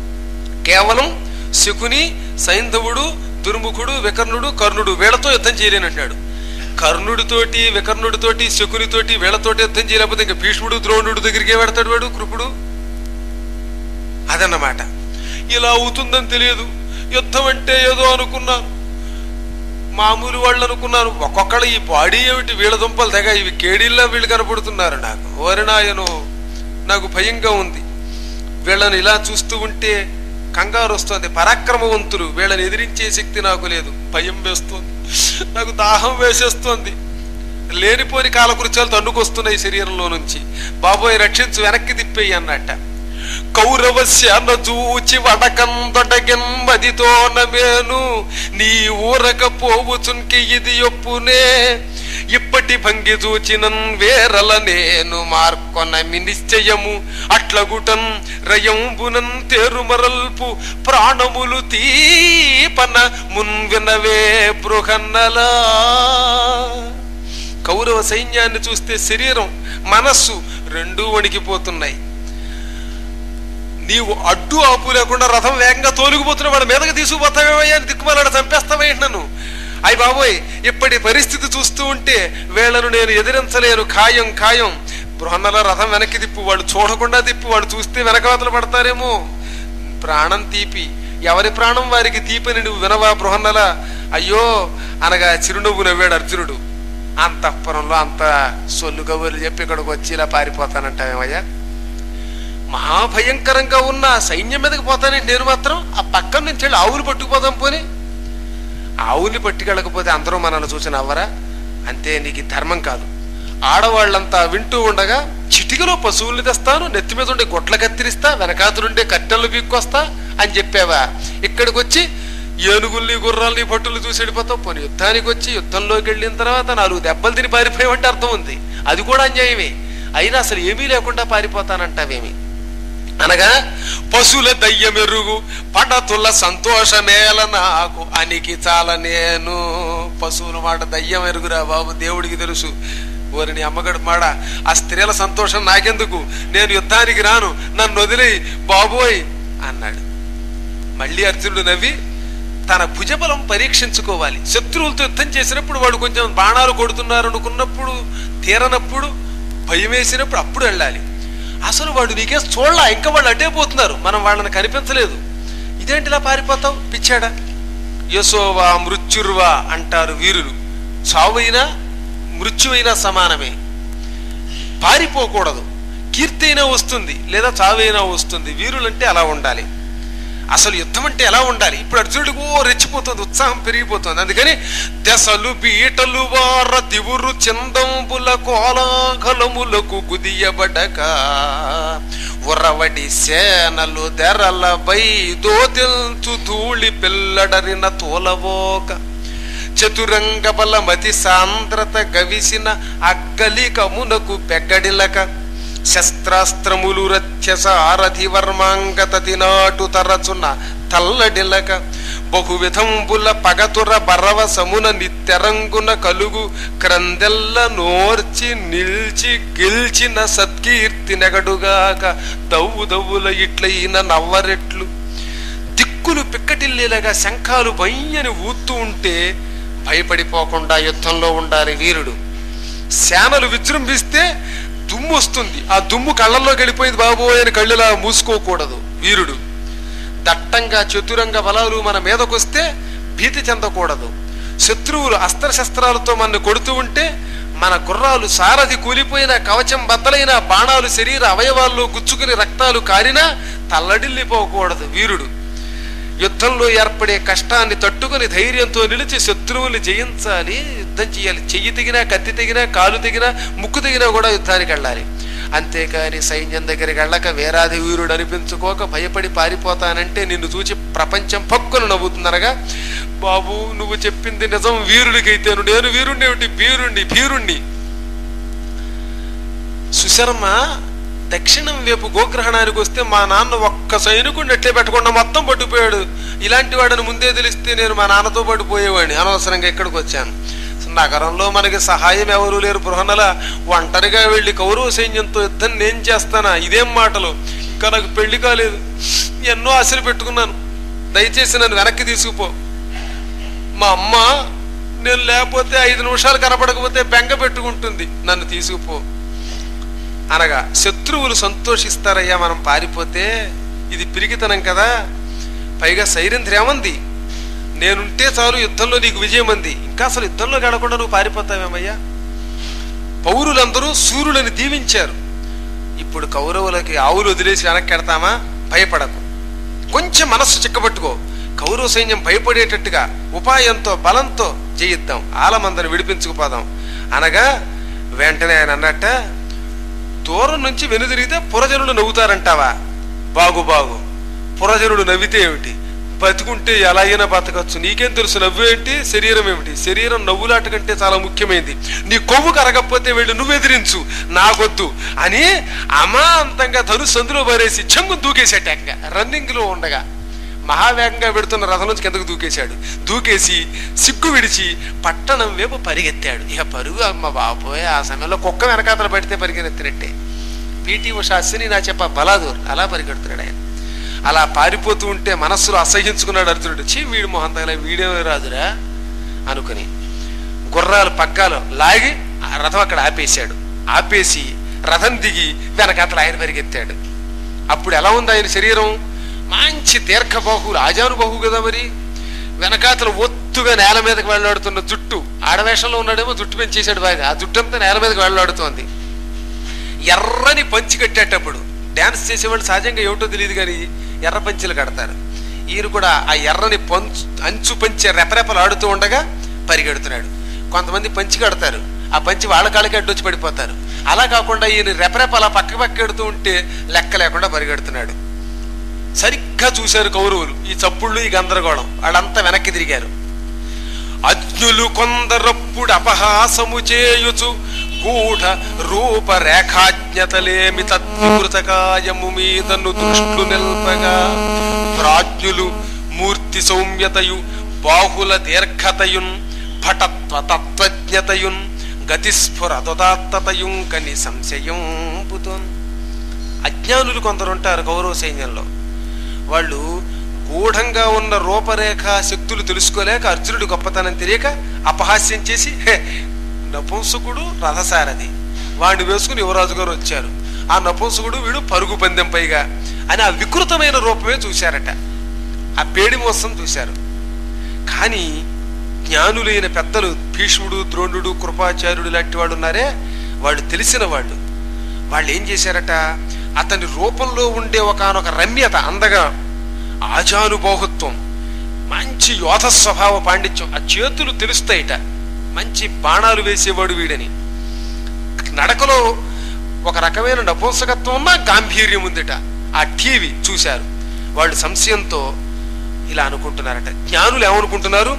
కేవలం శకుని, సైంధవుడు, దుర్ముఖుడు, వికర్ణుడు, కర్ణుడు వీళ్లతో యుద్ధం చేయలేనంటాడు. కర్ణుడితోటి, వికర్ణుడితోటి, శకునితోటి వీళ్లతోటి యుద్ధం చేయలేకపోతే ఇంకా భీష్ముడు, ద్రోణుడు దగ్గరికి పెడతాడు వాడు, కృపుడు. అదన్నమాట. ఇలా అవుతుందని తెలియదు. యుద్ధం అంటే ఏదో అనుకున్నాను, మామూలు వాళ్ళు అనుకున్నాను. ఒక్కొక్కళ్ళు ఈ బాడీ ఏమిటి, వీళ్ళ దుంపలు తెగ ఇవి కేడీల్లా వీళ్ళు కనపడుతున్నారు నాకు. ఓరినాయను, నాకు భయంగా ఉంది. వీళ్ళని ఇలా చూస్తూ ఉంటే కంగారు వస్తుంది. పరాక్రమవంతులు, వీళ్ళని ఎదిరించే శక్తి నాకు లేదు. భయం వేస్తోంది, నాకు దాహం వేసేస్తోంది. లేనిపోని కాలకృత్యాలు తన్నుకొస్తున్నాయి శరీరంలో నుంచి. బాబోయ్ రక్షించు, వెనక్కి తిప్పేయి అన్నట్ట. కౌరవస్యాన చూచి వడకందొడగెమ్మదితో నమేను నీ ఊరక పోవుచున్కి ఇది ఒప్పునే ఇప్పటి భంగి చూచినన్ వేరల నేను మార్కొనమి నిశ్చయము అట్లగుటన్ రయంబునన్ తేరుమరల్పు ప్రాణములు తీపన మున్వినవే బృహన్నలా. కౌరవ సైన్యాన్ని చూస్తే శరీరం, మనస్సు రెండూ వణికిపోతున్నాయి. నీవు అడ్డు ఆపు లేకుండా రథం వేగంగా తోలుకుపోతున్నా వాడి మీదకి తీసుకుపోతావేమయ్యా అని దిక్కుమాలాడ చంపేస్తావేంటి నన్ను? అయ్య బాబోయ్, ఇప్పటి పరిస్థితి చూస్తూ ఉంటే వీళ్లను నేను ఎదిరించలేను, ఖాయం ఖాయం. బృహన్నల రథం వెనక్కి తిప్పు, వాడు చూడకుండా తిప్పు, వాడు చూస్తే వెనకవతలు పడతారేమో. ప్రాణం తీపి, ఎవరి ప్రాణం వారికి తీపని నువ్వు వినవా బృహన్నల? అయ్యో అనగా చిరునవ్వు నవ్వాడు అర్జునుడు. అంతఃపురంలో అంత సొల్లు కబుర్లు చెప్పి ఇక్కడికి వచ్చి ఇలా పారిపోతానంటావేమయ్యా? మహాభయంకరంగా ఉన్న సైన్యం మీదకి పోతానంటే నేను మాత్రం ఆ పక్కన నుంచి వెళ్ళి ఆవులు పట్టుకుపోదాం. పోని ఆవుని పట్టుకెళ్ళకపోతే అందరూ మనల్ని చూసి నవ్వరా? అంతే, నీకు ధర్మం కాదు. ఆడవాళ్ళంతా వింటూ ఉండగా చిటికలో పశువుల్ని తెస్తాను, నెత్తి మీద ఉండే గొడ్ల కత్తిరిస్తా, వెనకాతులుండే కట్టెలు పీక్కొస్తా అని చెప్పావా? ఇక్కడికి వచ్చి ఏనుగుల్ని, గుర్రాల్ని, పట్టులు చూసి వెళ్ళిపోతావు. పోనీ యుద్ధానికి వచ్చి యుద్ధంలోకి వెళ్ళిన తర్వాత 4 దెబ్బలు తిని పారిపోయావంటే అర్థం ఉంది. అది కూడా అన్యాయమే. అయినా అసలు ఏమీ లేకుండా పారిపోతానంటావేమి అనగా పశువుల దయ్యమెరుగు పడతుల సంతోషమేల నాకు అనికి చాలా నేను. పశువుల మాట దయ్యం ఎరుగురా బాబు, దేవుడికి తెలుసు. ఓరిని అమ్మగడు మాడ, ఆ స్త్రీల సంతోషం నాకెందుకు, నేను యుద్ధానికి రాను, నన్ను వదిలి బాబోయ్ అన్నాడు. మళ్ళీ అర్జునుడు నవ్వి తన భుజబలం పరీక్షించుకోవాలి. శత్రువులతో యుద్ధం చేసినప్పుడు వాడు కొంచెం బాణాలు కొడుతున్నారు అనుకున్నప్పుడు, తీరనప్పుడు, భయం వేసినప్పుడు అప్పుడు వెళ్ళాలి. అసలు వాడు నీకే చూడలా, ఇంకా వాళ్ళు అడ్డే పోతున్నారు, మనం వాళ్ళని కనిపించలేదు. ఇదేంటిలా పారిపోతావు పిచ్చాడా? యశోవా మృత్యుర్వా అంటారు వీరులు. చావైనా మృత్యువైనా సమానమే. పారిపోకూడదు. కీర్తి అయినా వస్తుంది లేదా చావైనా వస్తుంది. వీరులంటే అలా ఉండాలి. అసలు యుద్ధం అంటే ఎలా ఉండాలి? ఇప్పుడు అర్జునుడికి రెచ్చిపోతుంది, ఉత్సాహం పెరిగిపోతుంది. అందుకని దశలు బీటలు వార తివురు చందంబుల కోలాహలములకు గుదియబడక ఉరవడి సేనలు దెరలపై దోదిల్చు ధూళి పిల్లడరిన తోలవోక చతురంగ బలమతి సాంద్రత గవిసిన అగ్గలికమునకు పెగ్గడిలక శస్త్రాస్త్రములు రథ్యసారథి వర్మాంగతతి నాటు తరచున తల్లడిలక బహువిధంబుల పగతుర బరవసమున నిత్యరంగున కలుగు క్రందెల్ల నోర్చి నిల్చి గెల్చిన సత్కీర్తి నెగడుగాక దవ్వు దవ్వుల ఇట్లయిన నవ్వరెట్లు దిక్కులు పిక్కటిల్లేలాగా శంఖాలు బయ్యని ఊత్తూ ఉంటే భయపడిపోకుండా యుద్ధంలో ఉండాలి వీరుడు. సేనలు విజృంభిస్తే దుమ్ము వస్తుంది, ఆ దుమ్ము కళ్ళల్లో గడిపోయింది బాబోయ్ అని కళ్ళులా మూసుకోకూడదు వీరుడు. దట్టంగా చతురంగ బలాలు మన మీదకొస్తే భీతి చెందకూడదు. శత్రువులు అస్త్రశస్త్రాలతో మన కొడుతూ ఉంటే మన గుర్రాలు సారథి కూలిపోయిన కవచం బద్దలైన బాణాలు శరీర అవయవాల్లో గుచ్చుకుని రక్తాలు కారినా తల్లడిల్లిపోకూడదు వీరుడు. యుద్ధంలో ఏర్పడే కష్టాన్ని తట్టుకుని ధైర్యంతో నిలిచి శత్రువుల్ని జయించాలి, యుద్ధం చేయాలి. చెయ్యి తెగినా, కత్తి తెగినా, కాలు తెగినా, ముక్కు తెగినా కూడా యుద్ధానికి వెళ్ళాలి. అంతేకాని సైన్యం దగ్గరికి వెళ్ళక వేరాది వీరుడు అనిపించుకోక భయపడి పారిపోతానంటే నిన్ను చూచి ప్రపంచం పక్కును నవ్వుతుందనగా, బాబు నువ్వు చెప్పింది నిజం, వీరుడికైతేను నేను వీరుణ్ణి ఏమిటి, భీరుణ్ణి. సుశర్మ దక్షిణం వైపు గోగ్రహణానికి వస్తే మా నాన్న ఒక్క సైనికుడిని ఎట్లే పెట్టకుండా మొత్తం పట్టుపోయాడు. ఇలాంటి వాడిని ముందే తెలిస్తే నేను మా నాన్నతో పాటు పోయేవాడిని. అనవసరంగా ఇక్కడికి వచ్చాను. నగరంలో మనకి సహాయం ఎవరూ లేరు. బృహన్నల ఒంటరిగా వెళ్లి కౌరవ సైన్యంతో యుద్ధం నేను చేస్తానా? ఇదేం మాటలు! ఇంకా నాకు పెళ్లి కాలేదు, ఎన్నో ఆశలు పెట్టుకున్నాను, దయచేసి నన్ను వెనక్కి తీసుకుపో. మా అమ్మ నేను లేకపోతే 5 నిమిషాలు కనపడకపోతే బెంగ పెట్టుకుంటుంది, నన్ను తీసుకుపో అనగా శత్రువులు సంతోషిస్తారయ్యా మనం పారిపోతే. ఇది పిరిగితనం కదా. పైగా సైరంధ్రి ఏమంది, నేనుంటే చాలు యుద్ధంలో నీకు విజయం అంది. ఇంకా అసలు యుద్ధంలో గడకుండా నువ్వు పారిపోతావేమయ్యా? పౌరులందరూ సూర్యులని దీవించారు. ఇప్పుడు కౌరవులకి ఆవులు వదిలేసి వెనక్కి ఎడతామా? భయపడకు, కొంచెం మనస్సు చిక్కబట్టుకో. కౌరవ సైన్యం భయపడేటట్టుగా ఉపాయంతో బలంతో జయిద్దాం, ఆలమందని విడిపించుకుపోదాం అనగా వెంటనే ఆయన అన్నట్ట, దూరం నుంచి వెనుదిరిగితే పురజనులు నవ్వుతారంటావా? బాగు పురజనుడు నవ్వితే ఏమిటి? బతుకుంటే ఎలా అయినా బతకచ్చు. నీకేం తెలుసు నవ్వేంటి, శరీరం ఏమిటి? శరీరం నవ్వులాట కంటే చాలా ముఖ్యమైనది. నీ కొవ్వు కరగకపోతే వెళ్ళి నువ్వు ఎదిరించు, నాకొద్దు అని అమాంతంగా ధనుస్సు అందులో పారేసి చెంగు దూకేసేటాక రన్నింగ్ లో ఉండగా మహావేగంగా పెడుతున్న రథం నుంచి కిందకు దూకేశాడు. దూకేసి సిగ్గు విడిచి పట్టణం వైపు పరిగెత్తాడు. ఇక పరుగు అమ్మ బాబోయ్, ఆ సమయంలో కుక్క వెనకాతలు పడితే పరిగెత్తినట్టే. పీటీ ఉషా అశ్విని నా చెప్ప బలాదూర్ అలా పరిగెడుతున్నాడు ఆయన. అలా పారిపోతూ ఉంటే మనస్సులో అసహించుకున్నాడు అర్జునుడు. వీడి మొహం తగల వీడేమో రాదురా అనుకుని గుర్రాలు పగ్గాలు లాగి రథం అక్కడ ఆపేశాడు. ఆపేసి రథం దిగి వెనకాతలు ఆయన పరిగెత్తాడు. అప్పుడు ఎలా ఉంది ఆయన శరీరం? మంచి దీర్ఘబాహువులు, ఆజానుబాహు కదా. మరి వెనకాతలు ఒత్తుగా నేల మీదకి వెళ్లాడుతున్న జుట్టు, ఆడవేషంలో ఉన్నాడేమో జుట్టు పెంచేశాడు బాగా, ఆ జుట్టు అంతా నేల మీదకి వెళ్లాడుతోంది. ఎర్రని పంచి కట్టేటప్పుడు డాన్స్ చేసేవాళ్ళు సహజంగా ఏమిటో తెలియదు కానీ ఎర్ర పంచెలు కడతారు. ఈయన కూడా ఆ ఎర్రని అంచు పంచె రెపరెపలు ఆడుతూ ఉండగా పరిగెడుతున్నాడు. కొంతమంది పంచి కడతారు, ఆ పంచి వాళ్ళ కాళ్ళకి అడ్డొచ్చి పడిపోతారు. అలా కాకుండా ఈయన రెపరెప అలా పక్కెడుతూ ఉంటే లెక్క లేకుండా పరిగెడుతున్నాడు. సరిగ్గా చూశారు కౌరవులు ఈ చప్పుళ్ళు, ఈ గందరగోళం. వాళ్ళంతా వెనక్కి తిరిగారు. అజ్ఞులు కొందరప్పుడు అపహాసము చేయుచు గూఢ రూప రేఖాజ్ఞతలేమి తద్వికృతకాయము మీదను దృష్ట్లు నిల్పగా ప్రాజ్ఞులు మూర్తి సౌమ్యతయు బాహుల దీర్ఘతయున్ భటత్వ తత్వజ్ఞతయున్ గతిస్ఫురదాత్తతయుం కని సంశయం పుతున్. అజ్ఞానులు కొందరుంటారు కౌరవ సైన్యంలో. వాళ్ళు గూఢంగా ఉన్న రూపరేఖ శక్తులు తెలుసుకోలేక అర్జునుడి గొప్పతనం తెలియక అపహాస్యం చేసి నపుంసకుడు రథసారథి వాడిని వేసుకుని యువరాజు గారు వచ్చారు, ఆ నపుంసకుడు వీడు పరుగు పందెం పైగా అని ఆ వికృతమైన రూపమే చూశారట. ఆ పేడి మోసం చూశారు. కానీ జ్ఞానులైన పెద్దలు భీష్ముడు, ద్రోణుడు, కృపాచార్యుడు లాంటి వాళ్ళు ఉన్నారే, వాళ్ళు తెలిసిన వాళ్ళు. వాళ్ళు ఏం చేశారట, అతని రూపంలో ఉండే ఒకనొక రమ్యత, అందగా ఆజానుబాహుత్వం, మంచి యోధ స్వభావ పాండిత్యం. ఆ చేతులు తెలుస్తాయిట, మంచి బాణాలు వేసేవాడు వీడని. నడకలో ఒక రకమైన నపుంసకత్వం ఉన్న గాంభీర్యం ఉందిట. ఆ టీవీ చూశారు వాళ్ళు సంశయంతో ఇలా అనుకుంటున్నారట. జ్ఞానులు ఏమనుకుంటున్నారు?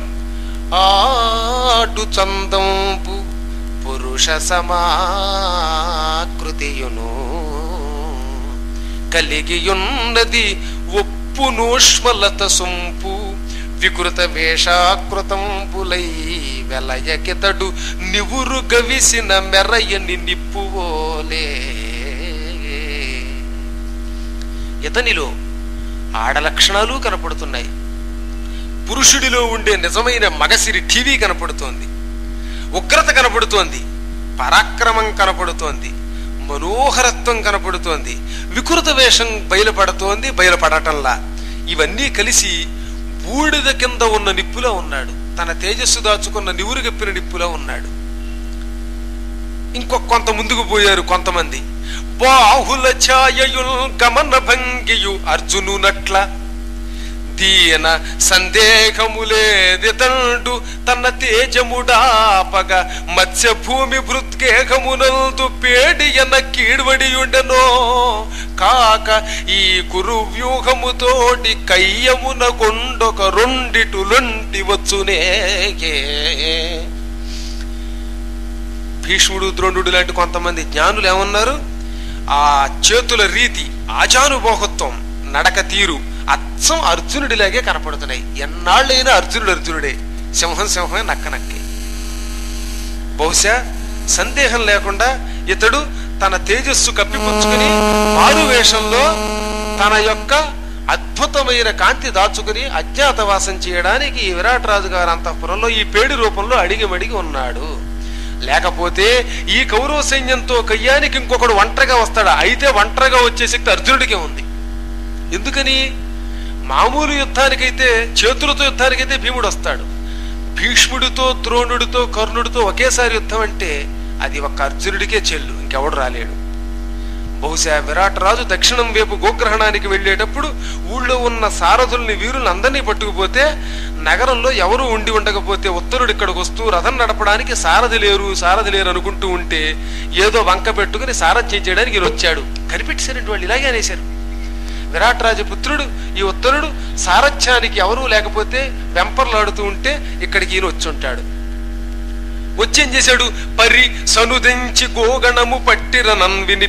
ఆడు చందంపు పురుష సమాకృతియును కలిగియున్నది ఒప్పు నూష్మలత సొంపు వికృత వేషాకృతంపులై వెలయకితడు నివురు గవిసిన మెరయని నిప్పువోలే. ఇతనిలో ఆడలక్షణాలు కనపడుతున్నాయి. పురుషుడిలో ఉండే నిజమైన మగసిరి టీవీ కనపడుతోంది, ఉగ్రత కనపడుతోంది, పరాక్రమం కనపడుతోంది, మనోహరత్వం కనపడుతోంది, వికృత వేషం బయలుపడుతోంది, బయలుపడటంలా. ఇవన్నీ కలిసి బూడిద కింద ఉన్న నిప్పులా ఉన్నాడు. తన తేజస్సు దాచుకున్న నివురు గప్పిన నిప్పులా ఉన్నాడు. కొంత ముందుకు పోయారు కొంతమంది. బాహుల ఛాయయుల్ గమన భంగియు అర్జునునట్ల దీన సందేహములేదితండు తన తేజముడాపగ మత్స్యభూమి భృత్కేహమునందు పేడియన కీడ్వడియుండెనో కాక ఈ కురు వ్యూహముతోటి కయ్యమున కొండొక రెండిటులుంటి వచ్చునే. భీష్ముడు, ద్రోణుడు లాంటి కొంతమంది జ్ఞానులు ఏమన్నారు? ఆ చేతుల రీతి, ఆజానుబాహుత్వం, నడక తీరు అచ్చం అర్జునుడిలాగే కనపడుతున్నాయి. ఎన్నాళ్ళైనా అర్జునుడు అర్జునుడే, సింహం సింహమే, నక్క నక్కే. బహుశా సందేహం లేకుండా ఇతడు తన తేజస్సు కప్పిపుచ్చుకుని మారు వేషంలో తన యొక్క అద్భుతమైన కాంతి దాచుకుని అజ్ఞాతవాసం చేయడానికి విరాటరాజు గారి అంతఃపురంలో ఈ పేడి రూపంలో అడిగి ఉన్నాడు. లేకపోతే ఈ కౌరవ సైన్యంతో కయ్యానికి ఇంకొకడు ఒంటరిగా వస్తాడా? అయితే ఒంటరిగా వచ్చే శక్తి అర్జునుడికే ఉంది. ఎందుకని? మామూలు యుద్ధానికైతే, చేతులతో యుద్ధానికైతే భీముడు వస్తాడు. భీష్ముడితో, ద్రోణుడితో, కర్ణుడితో ఒకేసారి యుద్ధం అంటే అది ఒక్క అర్జునుడికే చెల్లు, ఇంకెవడు రాలేడు. బహుశా విరాటరాజు దక్షిణం వైపు గోగ్రహణానికి వెళ్ళేటప్పుడు ఊళ్ళో ఉన్న సారథుల్ని, వీరుల్ని అందరినీ పట్టుకుపోతే నగరంలో ఎవరు ఉండి ఉండకపోతే ఉత్తరుడు ఇక్కడికి వస్తూ రథం నడపడానికి సారథి లేరు అనుకుంటూ ఉంటే ఏదో వంక పెట్టుకుని సారథ్యం చేయడానికి ఈయన వచ్చాడు. కనిపెట్టేశారంటే వాళ్ళు ఇలాగే అనేశారు. విరాటరాజు పుత్రుడు ఈ ఉత్తరుడు సారథ్యానికి ఎవరూ లేకపోతే వెంపర్లాడుతూ ఉంటే ఇక్కడికి ఈయన వచ్చి ఉంటాడు. వచ్చేం చేశాడు? పరి సనుదించి గోగణము పట్టిరనన్విని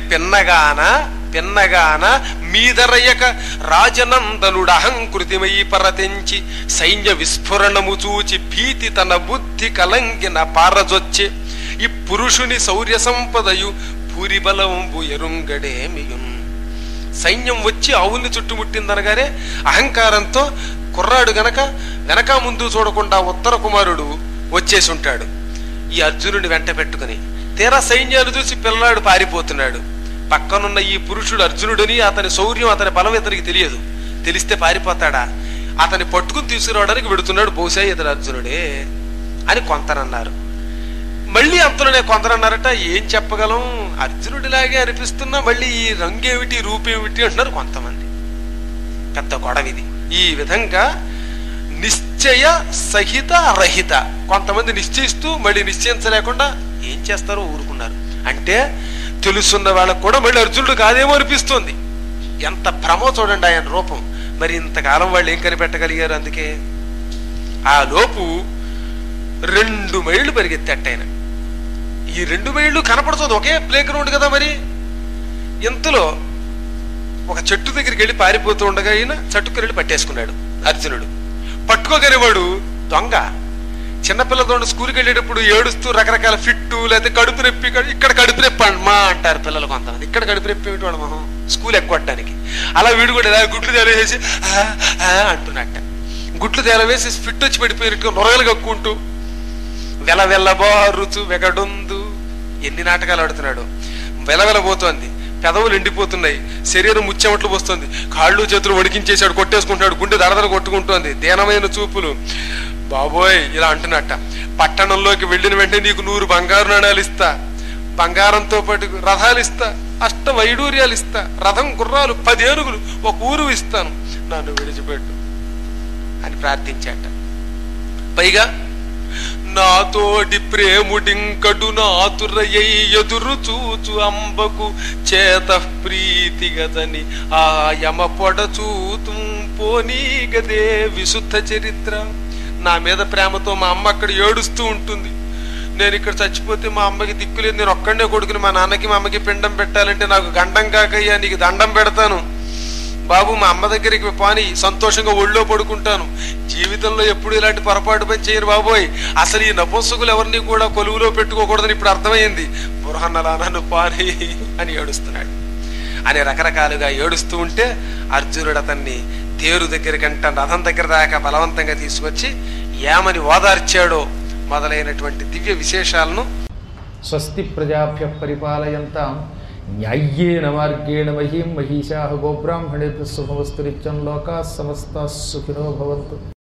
పిన్నగాన మీదరయక రాజనందనుడు అహంకృతిమై పరతించి సైన్య విస్ఫురణము చూచి భీతి తన బుద్ధి కలంగిన పారజొచ్చే ఈ పురుషుని శౌర్య సంపదయు భూరిబలంబు ఎరుంగడేమియున్. సైన్యం వచ్చి ఆవుల్ని చుట్టుముట్టిందనగానే అహంకారంతో కుర్రాడు వెనక ముందు చూడకుండా ఉత్తర కుమారుడు వచ్చేసి ఉంటాడు ఈ అర్జునుడిని వెంట పెట్టుకుని. తీరా సైన్యాలు చూసి పిల్లాడు పారిపోతున్నాడు. పక్కనున్న ఈ పురుషుడు అర్జునుడిని, అతని శౌర్యం, అతని బలం ఇతనికి తెలియదు. తెలిస్తే పారిపోతాడా? అతని పట్టుకుని తీసుకురావడానికి వెడుతున్నాడు. బహుశా ఇతడు అర్జునుడే అని కొంతనన్నారు. మళ్ళీ అంతలోనే కొందరన్నారట, ఏం చెప్పగలం, అర్జునుడిలాగే అనిపిస్తున్నా మళ్ళీ ఈ రంగేమిటి, రూపేమిటి అంటున్నారు కొంతమంది. పెద్ద గొడవిది. ఈ విధంగా నిశ్చయ సహిత రహిత, కొంతమంది నిశ్చయిస్తూ మళ్ళీ నిశ్చయించలేకుండా ఏం చేస్తారో ఊరుకున్నారు. అంటే తెలుసున్న వాళ్ళకు కూడా మళ్ళీ అర్జునుడు కాదేమో అనిపిస్తుంది. ఎంత భ్రమో చూడండి ఆయన రూపం. మరి ఇంతకాలం వాళ్ళు ఏం కనిపెట్టగలిగారు? అందుకే ఆ లోపు 2 మైళ్ళు పరిగెత్తట్టు ఆయన. ఈ 2 మైళ్ళు కనపడుతుంది, ఒకే ప్లే గ్రౌండ్ కదా. మరి ఇంతలో ఒక చెట్టు దగ్గరికి వెళ్ళి పారిపోతూ ఉండగా ఆయన చట్టుకు వెళ్ళి పట్టేసుకున్నాడు అర్జునుడు. పట్టుకోగానే వాడు దొంగ. చిన్నపిల్లలతో స్కూల్కి వెళ్ళేటప్పుడు ఏడుస్తూ రకరకాల ఫిట్టు, లేకపోతే కడుపు నొప్పి, ఇక్కడ కడుపు నొప్పి మా అంటారు పిల్లలు కొంతమంది. ఇక్కడ కడుపు నొప్పి ఏమిటి వాడు మొహం, స్కూల్ ఎక్కొట్టడానికి. అలా వీడు కూడా గుడ్లు తేలవేసి అంటున్నట్ట. గుడ్లు తేలవేసి ఫిట్ వచ్చి పడిపోయినట్టు నొరగలు కక్కుంటూ వెలవెల్లబారుచు వెగడుందు. ఎన్ని నాటకాలు ఆడుతున్నాడు. వెలవెలబోతోంది, పెదవులు ఎండిపోతున్నాయి, శరీరం ముచ్చెమట్లు పోస్తుంది, కాళ్ళు చేతులు వణికించేశాడు, కొట్టేసుకుంటున్నాడు, గుండె దడదడ కొట్టుకుంటోంది, దీనమైన చూపులు. బాబోయ్ ఇలా అంటున్నట్ట, పట్టణంలోకి వెళ్ళిన వెంటనే నీకు 100 బంగారు నాణాలు ఇస్తా, బంగారంతో పాటు రథాలు ఇస్తా, వైడూర్యాలు ఇస్తా, రథం గుర్రాలు 10 ఏనుగులు, ఒక ఊరు ఇస్తాను, నన్ను విడిచిపెట్టు అని ప్రార్థించాట. పైగా నాతోటి ప్రేముడింకడు నాతురయ్యై ఎదురు చూచు అంబకు చేత ప్రీతి గదని ఆ యమ పొడ చూతు పోనీగదే విశుద్ధ చరిత్ర. నా మీద ప్రేమతో మా అమ్మ అక్కడ ఏడుస్తూ ఉంటుంది. నేను ఇక్కడ చచ్చిపోతే మా అమ్మకి దిక్కులేదు, నేను ఒక్కడనే కొడుకుని మా నాన్నకి మా అమ్మకి పిండం పెట్టాలంటే నాకు గండం కాకయ్యా, నీకు దండం పెడతాను బాబు, మా అమ్మ దగ్గరికి పాని, సంతోషంగా ఒళ్ళో పడుకుంటాను, జీవితంలో ఎప్పుడు ఇలాంటి పొరపాటు పని చేయరు బాబోయ్, అసలు ఈ నపుంసకులు ఎవరిని కూడా కొలువులో పెట్టుకోకూడదని ఇప్పుడు అర్థమైంది, బుర్హన్నలా నన్ను పాని అని ఏడుస్తున్నాడు. అని రకరకాలుగా ఏడుస్తూ ఉంటే అర్జునుడు అతన్ని తేరు దగ్గరికంట రథం దగ్గర దాకా బలవంతంగా తీసుకొచ్చి ఏమని ఓదార్చాడో మొదలైనటువంటి దివ్య విశేషాలను స్వస్తి ప్రజాభ్య పరిపాలయంతాం న్యాయ్యేన మార్గేణ మహీం మహిషాః గోబ్రాహ్మణేభ్యః శుభమస్తు నిత్యం లోకాః సమస్తాః సుఖినో భవంతు.